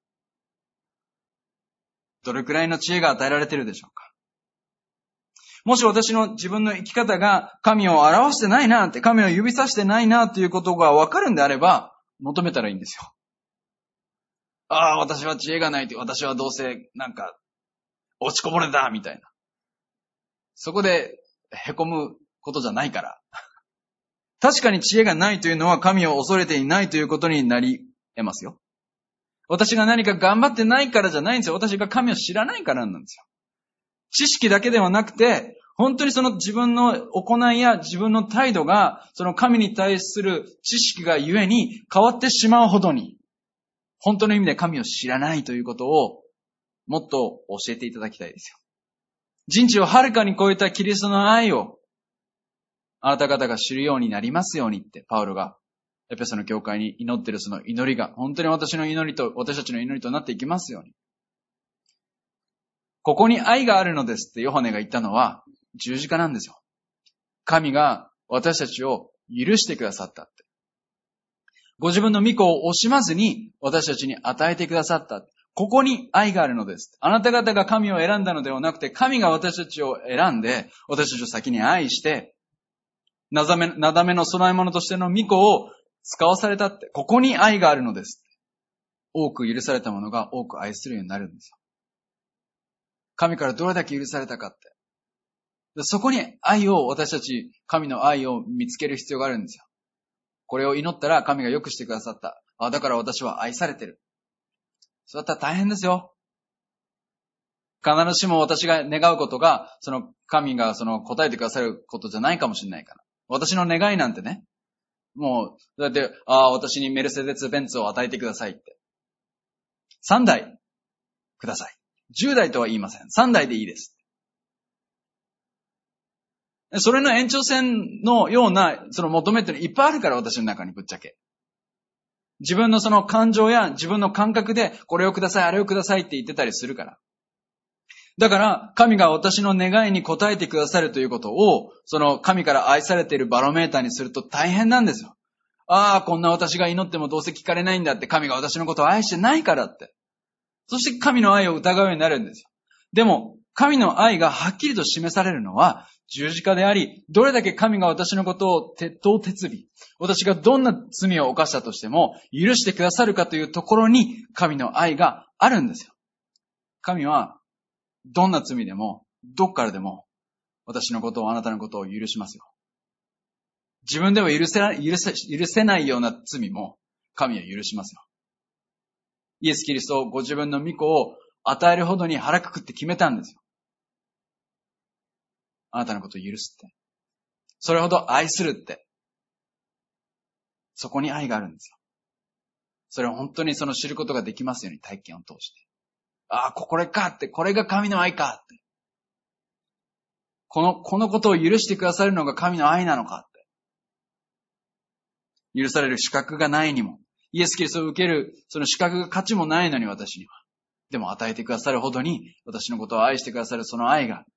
どれくらいの知恵が与えられているでしょうか。もし私の自分の生き方が神を表してないなって、神を指さしてないなということがわかるんであれば、求めたらいいんですよ。ああ、私は知恵がないって、私はどうせ落ちこぼれだみたいな。そこで凹むことじゃないから。確かに知恵がないというのは神を恐れていないということになり得ますよ。私が何か頑張ってないからじゃないんですよ。私が神を知らないからなんですよ。知識だけではなくて、本当にその自分の行いや自分の態度が、その神に対する知識がゆえに変わってしまうほどに、本当の意味で神を知らないということをもっと教えていただきたいですよ。人知をはるかに超えたキリストの愛をあなた方が知るようになりますようにってパウロがエペソの教会に祈っているその祈りが本当に私たちの祈りとなっていきますように。ここに愛があるのですってヨハネが言ったのは十字架なんですよ。神が私たちを許してくださったって。ご自分の御子を惜しまずに私たちに与えてくださった。ここに愛があるのです。あなた方が神を選んだのではなくて、神が私たちを選んで、私たちを先に愛して、なだめの供え物としての御子を使わされたって。ここに愛があるのです。多く許されたものが多く愛するようになるんですよ。神からどれだけ許されたかって。そこに私たち、神の愛を見つける必要があるんですよ。これを祈ったら神が良くしてくださった。だから私は愛されてる。そうだったら大変ですよ。必ずしも私が願うことが、その神が答えてくださることじゃないかもしれないから。私の願いなんてね、もう、だって、私にメルセデス・ベンツを与えてくださいって。3台ください。10台とは言いません。3台でいいです。それの延長線のような、求めてるのいっぱいあるから、私の中にぶっちゃけ。自分のその感情や自分の感覚で、これをください、あれをくださいって言ってたりするから。だから、神が私の願いに応えてくださるということを、その神から愛されているバロメーターにすると大変なんですよ。こんな私が祈ってもどうせ聞かれないんだって、神が私のことを愛してないからって。そして神の愛を疑うようになるんですよ。でも、神の愛がはっきりと示されるのは十字架であり、どれだけ神が私のことを徹頭徹尾、私がどんな罪を犯したとしても許してくださるかというところに神の愛があるんですよ。神はどんな罪でも、どっからでも私のことを、あなたのことを許しますよ。自分では許せないような罪も神は許しますよ。イエス・キリストをご自分の御子を与えるほどに腹くくって決めたんですよ。あなたのことを許すって。それほど愛するって。そこに愛があるんですよ。それを本当に知ることができますように体験を通して。これかって、これが神の愛かって。このことを許してくださるのが神の愛なのかって。許される資格がないにも、イエス・キリストを受けるその資格が価値もないのに私には。でも与えてくださるほどに私のことを愛してくださるその愛が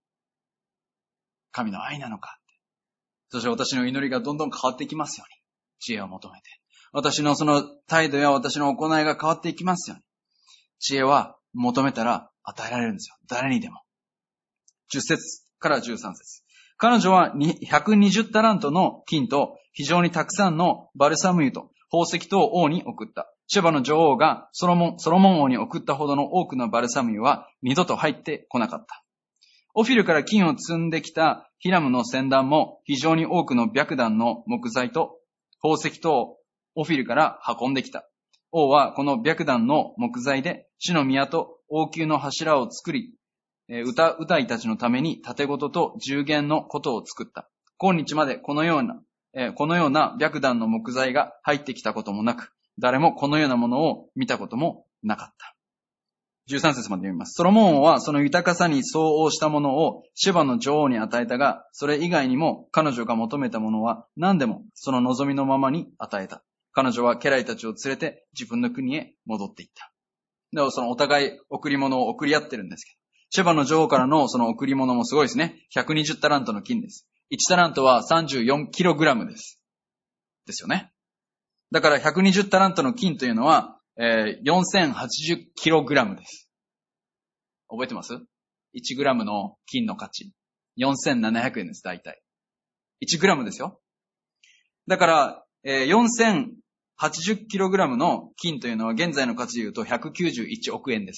神の愛なのかって。そして私の祈りがどんどん変わっていきますように。知恵を求めて。私のその態度や私の行いが変わっていきますように。知恵は求めたら与えられるんですよ。誰にでも。10節から13節。彼女は120タラントの金と非常にたくさんのバルサム油と宝石とを王に送った。シェバの女王がソロモン王に送ったほどの多くのバルサム油は二度と入ってこなかった。オフィルから金を積んできたヒラムの船団も非常に多くの白檀の木材と宝石とをオフィルから運んできた。王はこの白檀の木材で主の宮と王宮の柱を作り、歌いたちのために盾事と十弦のことを作った。今日までこのような白檀の木材が入ってきたこともなく、誰もこのようなものを見たこともなかった。13節まで読みます。ソロモン王はその豊かさに相応したものをシェバの女王に与えたが、それ以外にも彼女が求めたものは何でもその望みのままに与えた。彼女は家来たちを連れて自分の国へ戻っていった。 でもそのお互い贈り物を贈り合ってるんですけど、シェバの女王からのその贈り物もすごいですね。120タラントの金です。1タラントは34キログラムです。ですよね。だから120タラントの金というのは、4080キログラムです。覚えてます？ 1 グラムの金の価値。4700円です、大体。1グラムですよ。だから、4080キログラムの金というのは現在の価値で言うと191億円です。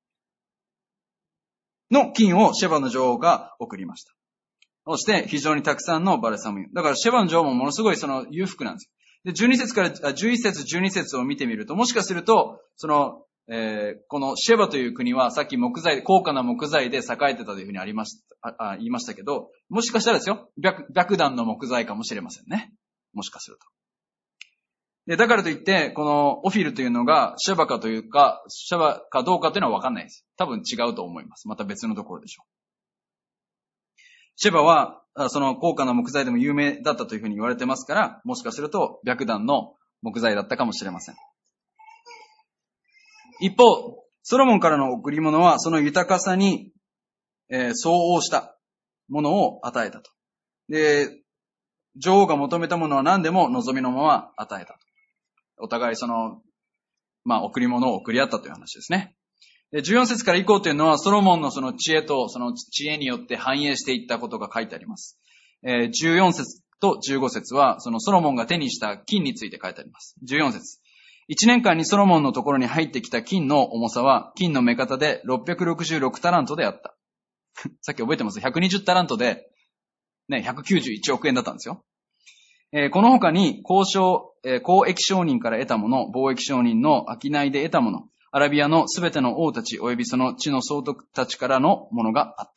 の金をシェバの女王が送りました。そして非常にたくさんのバルサム油。だからシェバの女王もものすごいその裕福なんですよ。で、11節12節を見てみると、もしかすると、このシェバという国はさっき高価な木材で栄えてたというふうに言いましたけど、もしかしたらですよ、白檀の木材かもしれませんね。もしかすると。で、だからといって、このオフィルというのがシェバかどうかというのは分かんないです。多分違うと思います。また別のところでしょう。シェバは、その高価な木材でも有名だったというふうに言われてますから、もしかすると白檀の木材だったかもしれません。一方、ソロモンからの贈り物はその豊かさに、相応したものを与えたと。で、女王が求めたものは何でも望みのまま与えたと。お互い贈り物を贈り合ったという話ですね。で、14節から以降というのはソロモンのその知恵とその知恵によって繁栄していったことが書いてあります。14節と15節はそのソロモンが手にした金について書いてあります。14節。1年間にソロモンのところに入ってきた金の重さは金の目方で666タラントであった。さっき覚えてます？ 120 タラントでね、191億円だったんですよ。この他に交易商人から得たもの、貿易商人の商いで得たもの、アラビアのすべての王たち及びその地の総督たちからのものがあった。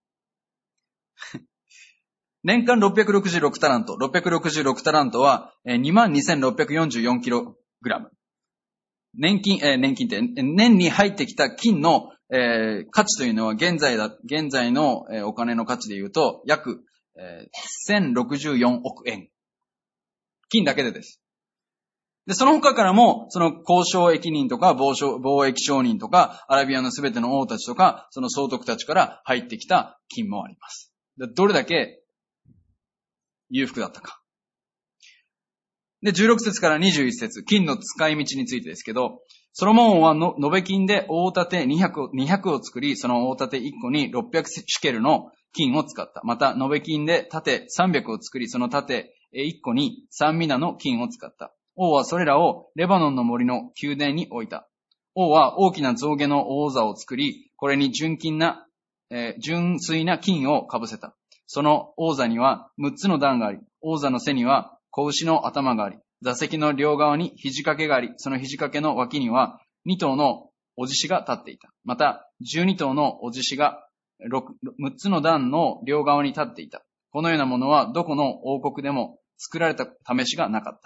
年間666タラント。666タラントは 22,644 キログラム。年に入ってきた金の、価値というのは現在の、お金の価値で言うと約、1064億円。金だけでです。で、その他からも、その交渉役人とか貿易商人とか、アラビアのすべての王たちとか、その総督たちから入ってきた金もあります。で、どれだけ裕福だったか。で、16節から21節、金の使い道についてですけど、ソロモン王は延べ金で大盾200を作り、その大盾1個に600シュケルの金を使った。また、延べ金で盾300を作り、その盾1個に3ミナの金を使った。王はそれらをレバノンの森の宮殿に置いた。王は大きな象牙の王座を作り、これに純粋な金をかぶせた。その王座には6つの段があり、王座の背には子牛の頭があり、座席の両側に肘掛けがあり、その肘掛けの脇には2頭のお獅子が立っていた。また、12頭のお獅子が6つの段の両側に立っていた。このようなものはどこの王国でも作られた試しがなかった。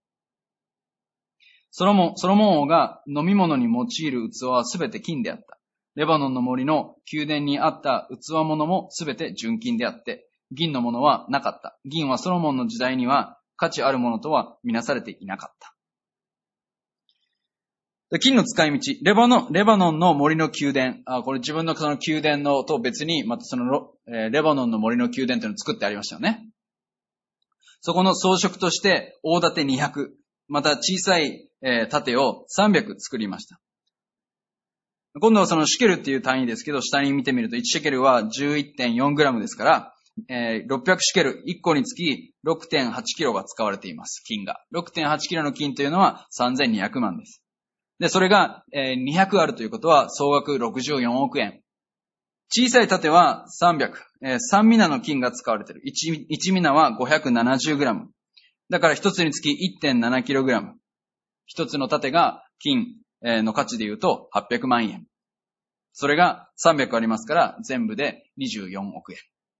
ソロモン王が飲み物に用いる器はすべて金であった。レバノンの森の宮殿にあった器物もすべて純金であって、銀のものはなかった。銀はソロモンの時代には価値あるものとはみなされていなかった。金の使い道、レバノンの森の宮殿、これ自分のその宮殿のと別に、またそのレバノンの森の宮殿というのを作ってありましたよね。そこの装飾として大盾200、また小さい盾を300作りました。今度はそのシュケルっていう単位ですけど、下に見てみると1シェケルは 11.4 グラムですから、600シュケル1個につき 6.8 キロが使われています。金が。6.8 キロの金というのは3200万です。で、それが200あるということは総額64億円。小さい盾は300。3ミナの金が使われている。1ミナは570グラム。だから一つにつき 1.7 キログラム。一つの盾が金の価値で言うと800万円。それが300ありますから全部で24億円。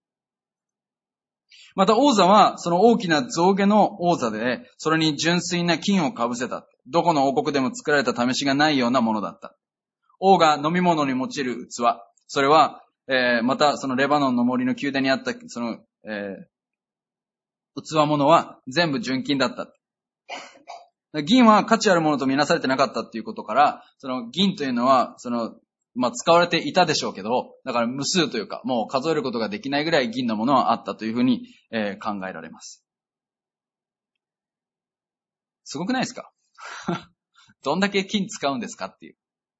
また王座はその大きな象牙の王座で、それに純粋な金をかぶせた。どこの王国でも作られた試しがないようなものだった。王が飲み物に用いる器。それは、またそのレバノンの森の宮殿にあったその、器物は全部純金だった。 銀は価値あるものとみなされてなかったっていうことから、その銀というのは、使われていたでしょうけど、だから無数というか、もう数えることができないぐらい銀のものはあったというふうに、考えられます。すごくないですか？どんだけ金使うんですかっていう。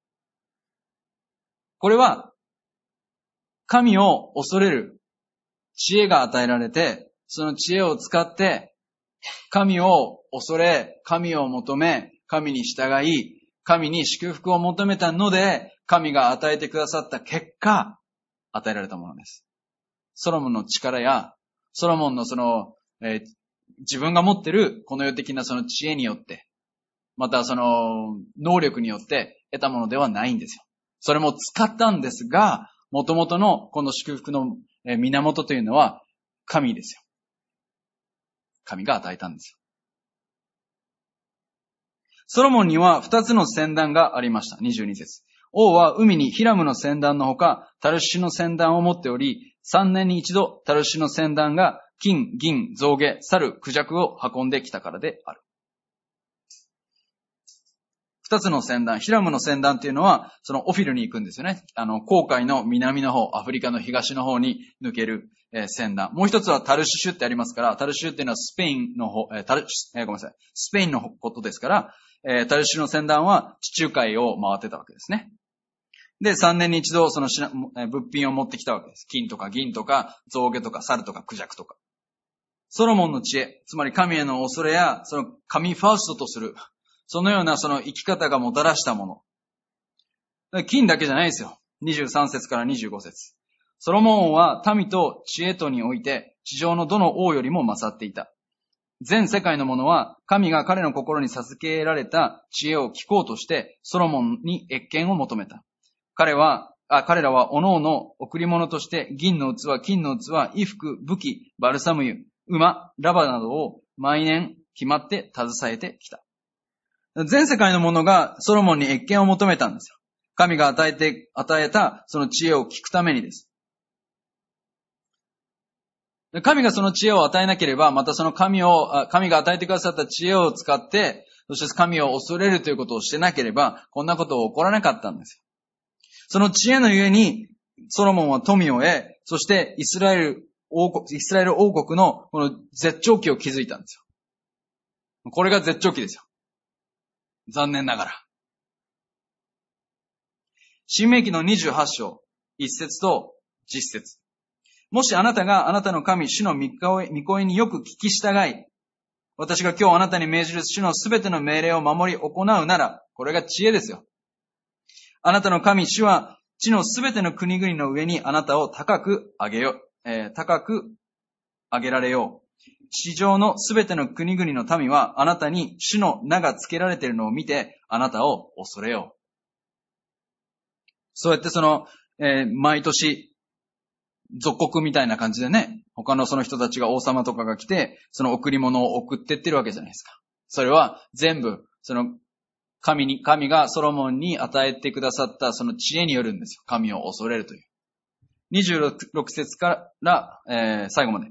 これは、神を恐れる知恵が与えられて、その知恵を使って、神を恐れ、神を求め、神に従い、神に祝福を求めたので、神が与えてくださった結果、与えられたものです。ソロモンの力や、ソロモンの自分が持っているこの世的なその知恵によって、またその能力によって得たものではないんですよ。それも使ったんですが、元々のこの祝福の源というのは神ですよ。神が与えたんですよ。ソロモンには2つの船団がありました。22節。王は海にヒラムの船団のほか、タルシュの船団を持っており、3年に一度タルシュの船団が金、銀、象牙、猿、クジャクを運んできたからである。2つの船団、ヒラムの船団っていうのは、そのオフィルに行くんですよね。紅海の南の方、アフリカの東の方に抜ける、船団。もう一つはタルシュってありますから、タルシュっていうのはスペインの方、スペインのことですから、タルシュの船団は地中海を回ってたわけですね。で、3年に一度その物品を持ってきたわけです。金とか銀とか象牙とか猿とかクジャクとか。ソロモンの知恵、つまり神への恐れや、その神ファーストとする、そのようなその生き方がもたらしたもの。金だけじゃないですよ。23節から25節。ソロモンは民と知恵とにおいて地上のどの王よりも勝っていた。全世界の者は神が彼の心に授けられた知恵を聞こうとしてソロモンに謁見を求めた。彼らは各々贈り物として銀の器、金の器、衣服、武器、バルサム油、馬、ラバなどを毎年決まって携えてきた。全世界の者がソロモンに謁見を求めたんですよ。神が与えたその知恵を聞くためにです。神がその知恵を与えなければ、またその神が与えてくださった知恵を使って、そして神を恐れるということをしてなければ、こんなことは起こらなかったんですよ。その知恵のゆえに、ソロモンは富を得、そしてイスラエル王国のこの絶頂期を築いたんですよ。これが絶頂期ですよ。残念ながら。申命記の28章、1節と10節。もしあなたがあなたの神、主の御声によく聞き従い、私が今日あなたに命じる主のすべての命令を守り行うなら、これが知恵ですよ。あなたの神、主は地のすべての国々の上にあなたを高く上げられよう。地上のすべての国々の民はあなたに主の名が付けられているのを見て、あなたを恐れよう。そうやって毎年、属国みたいな感じでね、他のその人たちが王様とかが来て、その贈り物を送ってってるわけじゃないですか。それは全部、神がソロモンに与えてくださったその知恵によるんですよ。神を恐れるという。26節から、最後まで。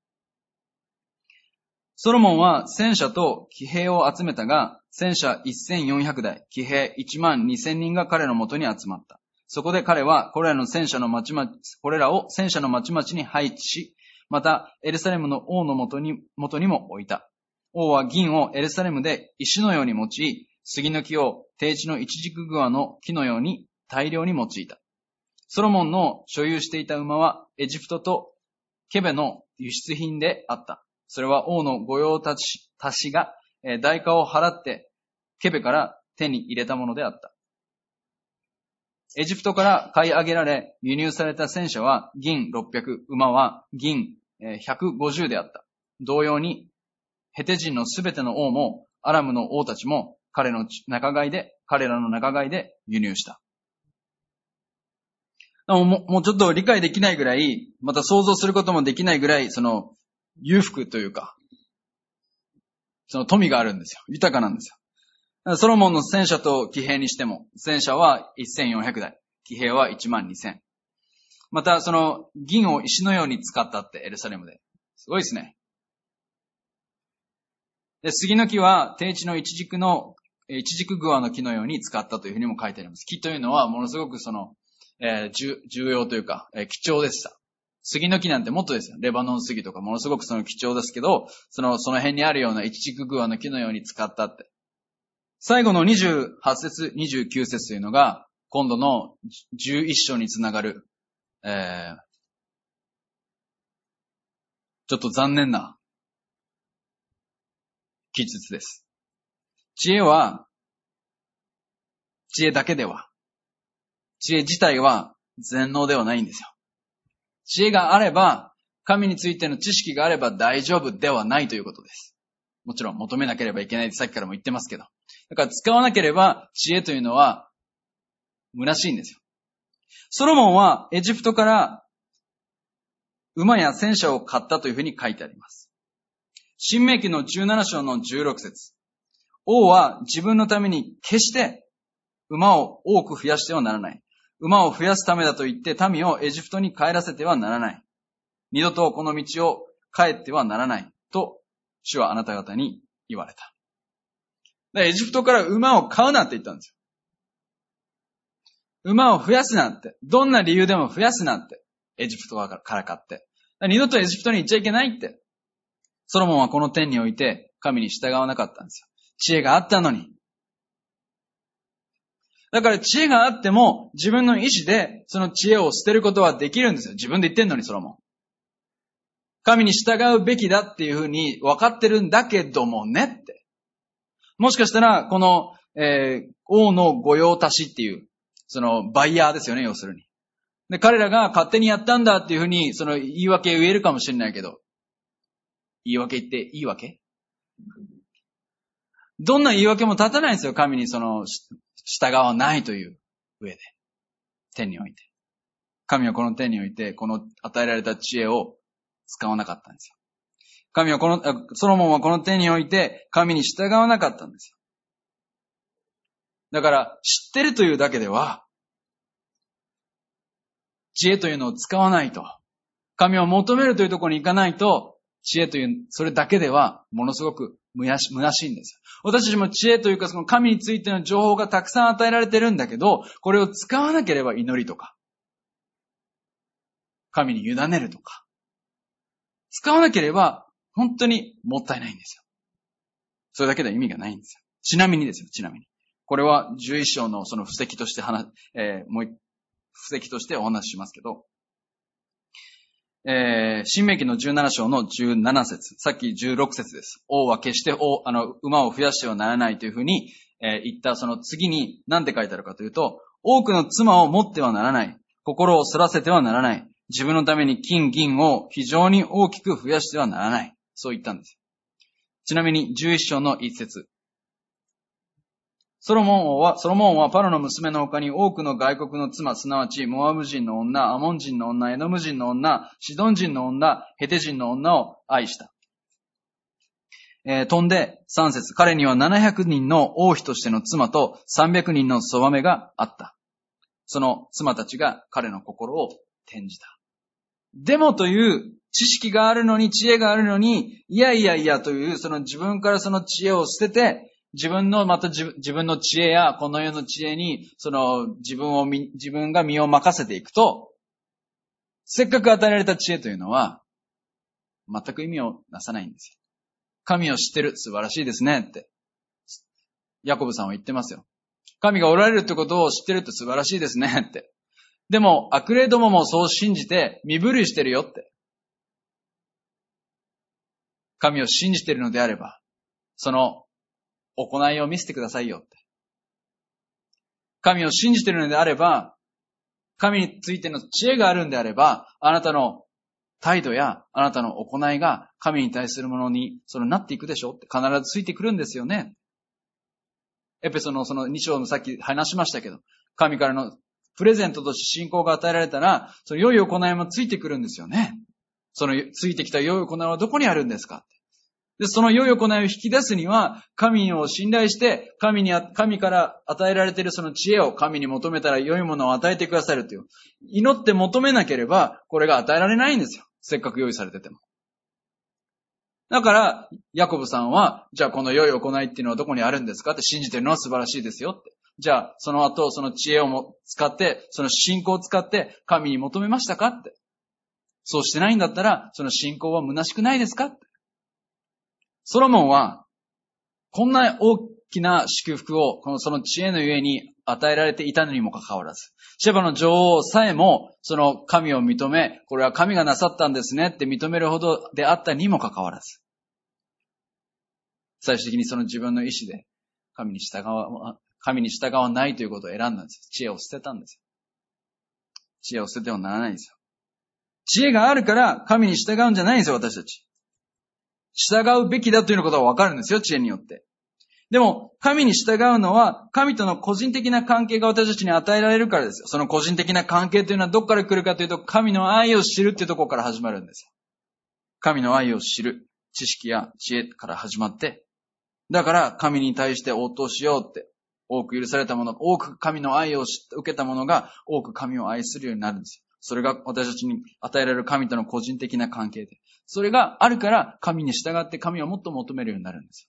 ソロモンは戦車と騎兵を集めたが、戦車1400台、騎兵12000人が彼のもとに集まった。そこで彼はこれらを戦車の町々に配置し、またエルサレムの王のもとにも置いた。王は銀をエルサレムで石のように用い、杉の木を低地のイチジクグアの木のように大量に用いた。ソロモンの所有していた馬はエジプトとケベの輸出品であった。それは王の御用達が代価を払ってケベから手に入れたものであった。エジプトから買い上げられ輸入された戦車は銀600、馬は銀150であった。同様にヘテ人のすべての王もアラムの王たちも彼らの仲買いで輸入した。もうちょっと理解できないぐらい、また想像することもできないぐらい、裕福というか、その富があるんですよ。豊かなんですよ。ソロモンの戦車と騎兵にしても、戦車は1400台、騎兵は12000。また、銀を石のように使ったってエルサレムで。すごいですね。 で、杉の木は低地のイチジクグアの木のように使ったというふうにも書いてあります。木というのはものすごく重要というか、貴重でした。杉の木なんてもっとですよ。レバノン杉とかものすごく貴重ですけど、その辺にあるようなイチジクグアの木のように使ったって。最後の28節、29節というのが、今度の11章につながる、ちょっと残念な記述です。知恵だけでは、知恵自体は全能ではないんですよ。知恵があれば、神についての知識があれば大丈夫ではないということです。もちろん求めなければいけないってさっきからも言ってますけど。だから使わなければ知恵というのは虚しいんですよ。ソロモンはエジプトから馬や戦車を買ったというふうに書いてあります。申命記の17章の16節。王は自分のために決して馬を多く増やしてはならない。馬を増やすためだと言って民をエジプトに帰らせてはならない。二度とこの道を帰ってはならない。と、主はあなた方に言われた。エジプトから馬を買うなって言ったんですよ。馬を増やすなって。どんな理由でも増やすなって。エジプトから買って。二度とエジプトに行っちゃいけないって。ソロモンはこの点において神に従わなかったんですよ。知恵があったのに。だから知恵があっても自分の意志でその知恵を捨てることはできるんですよ。自分で言ってんのにソロモン。神に従うべきだっていうふうに分かってるんだけどもねって。もしかしたらこの、王の御用達っていうバイヤーですよね、要するに。で、彼らが勝手にやったんだっていうふうに言い訳言えるかもしれないけど、言い訳言っていいわけ？どんな言い訳も立たないんですよ、神に従わないという上で。天において。神はこの天において、この与えられた知恵を使わなかったんですよ。ソロモンはこの天において、神に従わなかったんですよ。だから、知ってるというだけでは、知恵というのを使わないと。神を求めるというところに行かないと、知恵という、それだけでは、ものすごく虚しいんですよ。私たちも知恵というか、その神についての情報がたくさん与えられてるんだけど、これを使わなければ祈りとか、神に委ねるとか、使わなければ、本当にもったいないんですよ。それだけでは意味がないんですよ。ちなみにですよ、ちなみに。これは11章のその布石として布石としてお話ししますけど、申命記の17章の17節、さっき16節です。王は決して馬を増やしてはならないというふうに、言ったその次に何て書いてあるかというと、多くの妻を持ってはならない。心をそらせてはならない。自分のために金銀を非常に大きく増やしてはならない。そう言ったんです。ちなみに11章の1節。ソロモンはパロの娘の他に多くの外国の妻、すなわちモアブ人の女、アモン人の女、エドム人の女、シドン人の女、ヘテ人の女を愛した。飛んで3節。彼には700人の王妃としての妻と300人のそばめがあった。その妻たちが彼の心を転じた。でもという知識があるのに、知恵があるのに、いやという自分からその知恵を捨てて、自分の知恵やこの世の知恵に、自分が身を任せていくと、せっかく与えられた知恵というのは、全く意味をなさないんですよ。神を知ってる、素晴らしいですねって。ヤコブさんは言ってますよ。神がおられるってことを知ってるって素晴らしいですねって。でも、悪霊どももそう信じて身震いしてるよって。神を信じているのであれば、その行いを見せてくださいよって。神を信じているのであれば、神についての知恵があるんであれば、あなたの態度やあなたの行いが神に対するものになっていくでしょって必ずついてくるんですよね。エペソの2章のさっき話しましたけど、神からのプレゼントとして信仰が与えられたら、その良い行いもついてくるんですよね。そのついてきた良い行いはどこにあるんですかって。で、その良い行いを引き出すには、神を信頼して、神から与えられているその知恵を神に求めたら良いものを与えてくださるという。祈って求めなければ、これが与えられないんですよ。せっかく用意されてても。 だから、ヤコブさんは、じゃあこの良い行いっていうのはどこにあるんですかって信じてるのは素晴らしいですよって。じゃあ、その後、その知恵を使って、その信仰を使って神に求めましたかって。そうしてないんだったら、その信仰は虚しくないですかって。ソロモンは、こんな大きな祝福を、その知恵のゆえに与えられていたのにもかかわらず、シェバの女王さえも、その神を認め、これは神がなさったんですねって認めるほどであったにもかかわらず、最終的にその自分の意志で神に従わないということを選んだんですよ。知恵を捨てたんですよ。知恵を捨ててはならないんですよ。知恵があるから神に従うんじゃないんですよ、私たち。従うべきだということがわかるんですよ、知恵によって。でも、神に従うのは、神との個人的な関係が私たちに与えられるからですよ。その個人的な関係というのはどこから来るかというと、神の愛を知るっていうところから始まるんですよ。神の愛を知る知識や知恵から始まって、だから神に対して応答しようって、多く許されたもの、多く神の愛を受けたものが、多く神を愛するようになるんですよ。それが私たちに与えられる神との個人的な関係で。それがあるから神に従って神をもっと求めるようになるんですよ。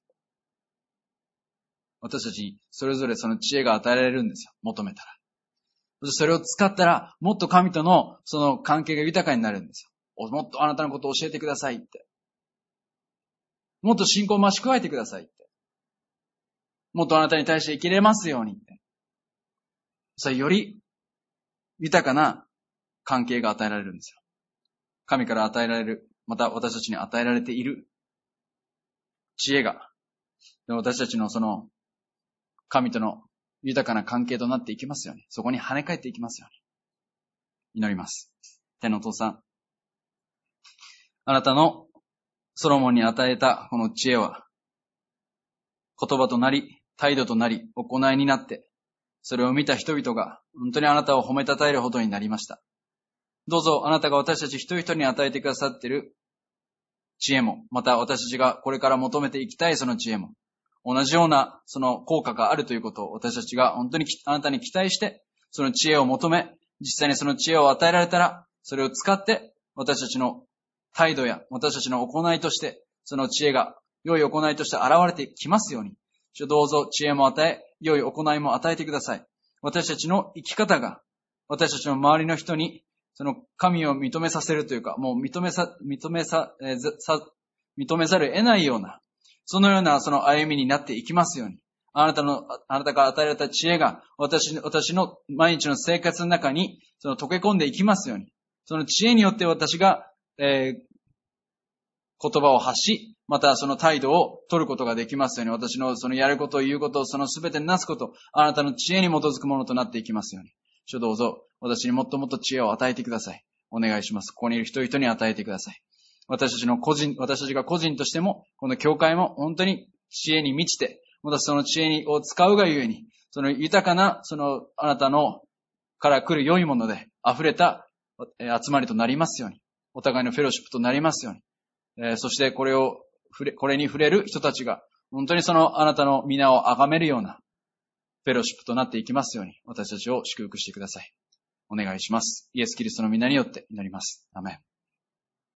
私たちにそれぞれその知恵が与えられるんですよ。求めたら。それを使ったら、もっと神とのその関係が豊かになるんですよ。もっとあなたのことを教えてくださいって。もっと信仰を増し加えてくださいって。もっとあなたに対して生きれますようにって。それより豊かな関係が与えられるんですよ。神から与えられる、また私たちに与えられている知恵が、私たちのその神との豊かな関係となっていきますように。そこに跳ね返っていきますように。祈ります。天のお父さん。あなたのソロモンに与えたこの知恵は、言葉となり、態度となり、行いになって、それを見た人々が本当にあなたを褒めたたえるほどになりました。どうぞあなたが私たち一人一人に与えてくださっている知恵も、また私たちがこれから求めていきたいその知恵も、同じようなその効果があるということを私たちが本当にあなたに期待して、その知恵を求め、実際にその知恵を与えられたら、それを使って私たちの態度や私たちの行いとして、その知恵が良い行いとして現れてきますように、どうぞ知恵も与え、良い行いも与えてください。私たちの生き方が、私たちの周りの人に、その神を認めさせるというか、もう認めざるを得ないような、そのようなその歩みになっていきますように、あなたが与えられた知恵が私の毎日の生活の中にその溶け込んでいきますように、その知恵によって私が、言葉を発し、またその態度を取ることができますように、私のそのやることを言うことをその全てなすこと、あなたの知恵に基づくものとなっていきますように。主どうぞ私にもっともっと知恵を与えてください。お願いします。ここにいる人々に与えてください。私たちが個人としても、この教会も本当に知恵に満ちて、またその知恵を使うがゆえに、その豊かな、そのあなたのから来る良いもので溢れた集まりとなりますように。お互いのフェロシップとなりますように。そしてこれに触れる人たちが、本当にそのあなたの皆を崇めるようなフェロシップとなっていきますように、私たちを祝福してください。お願いします。イエス・キリストの皆によって祈ります。アメン。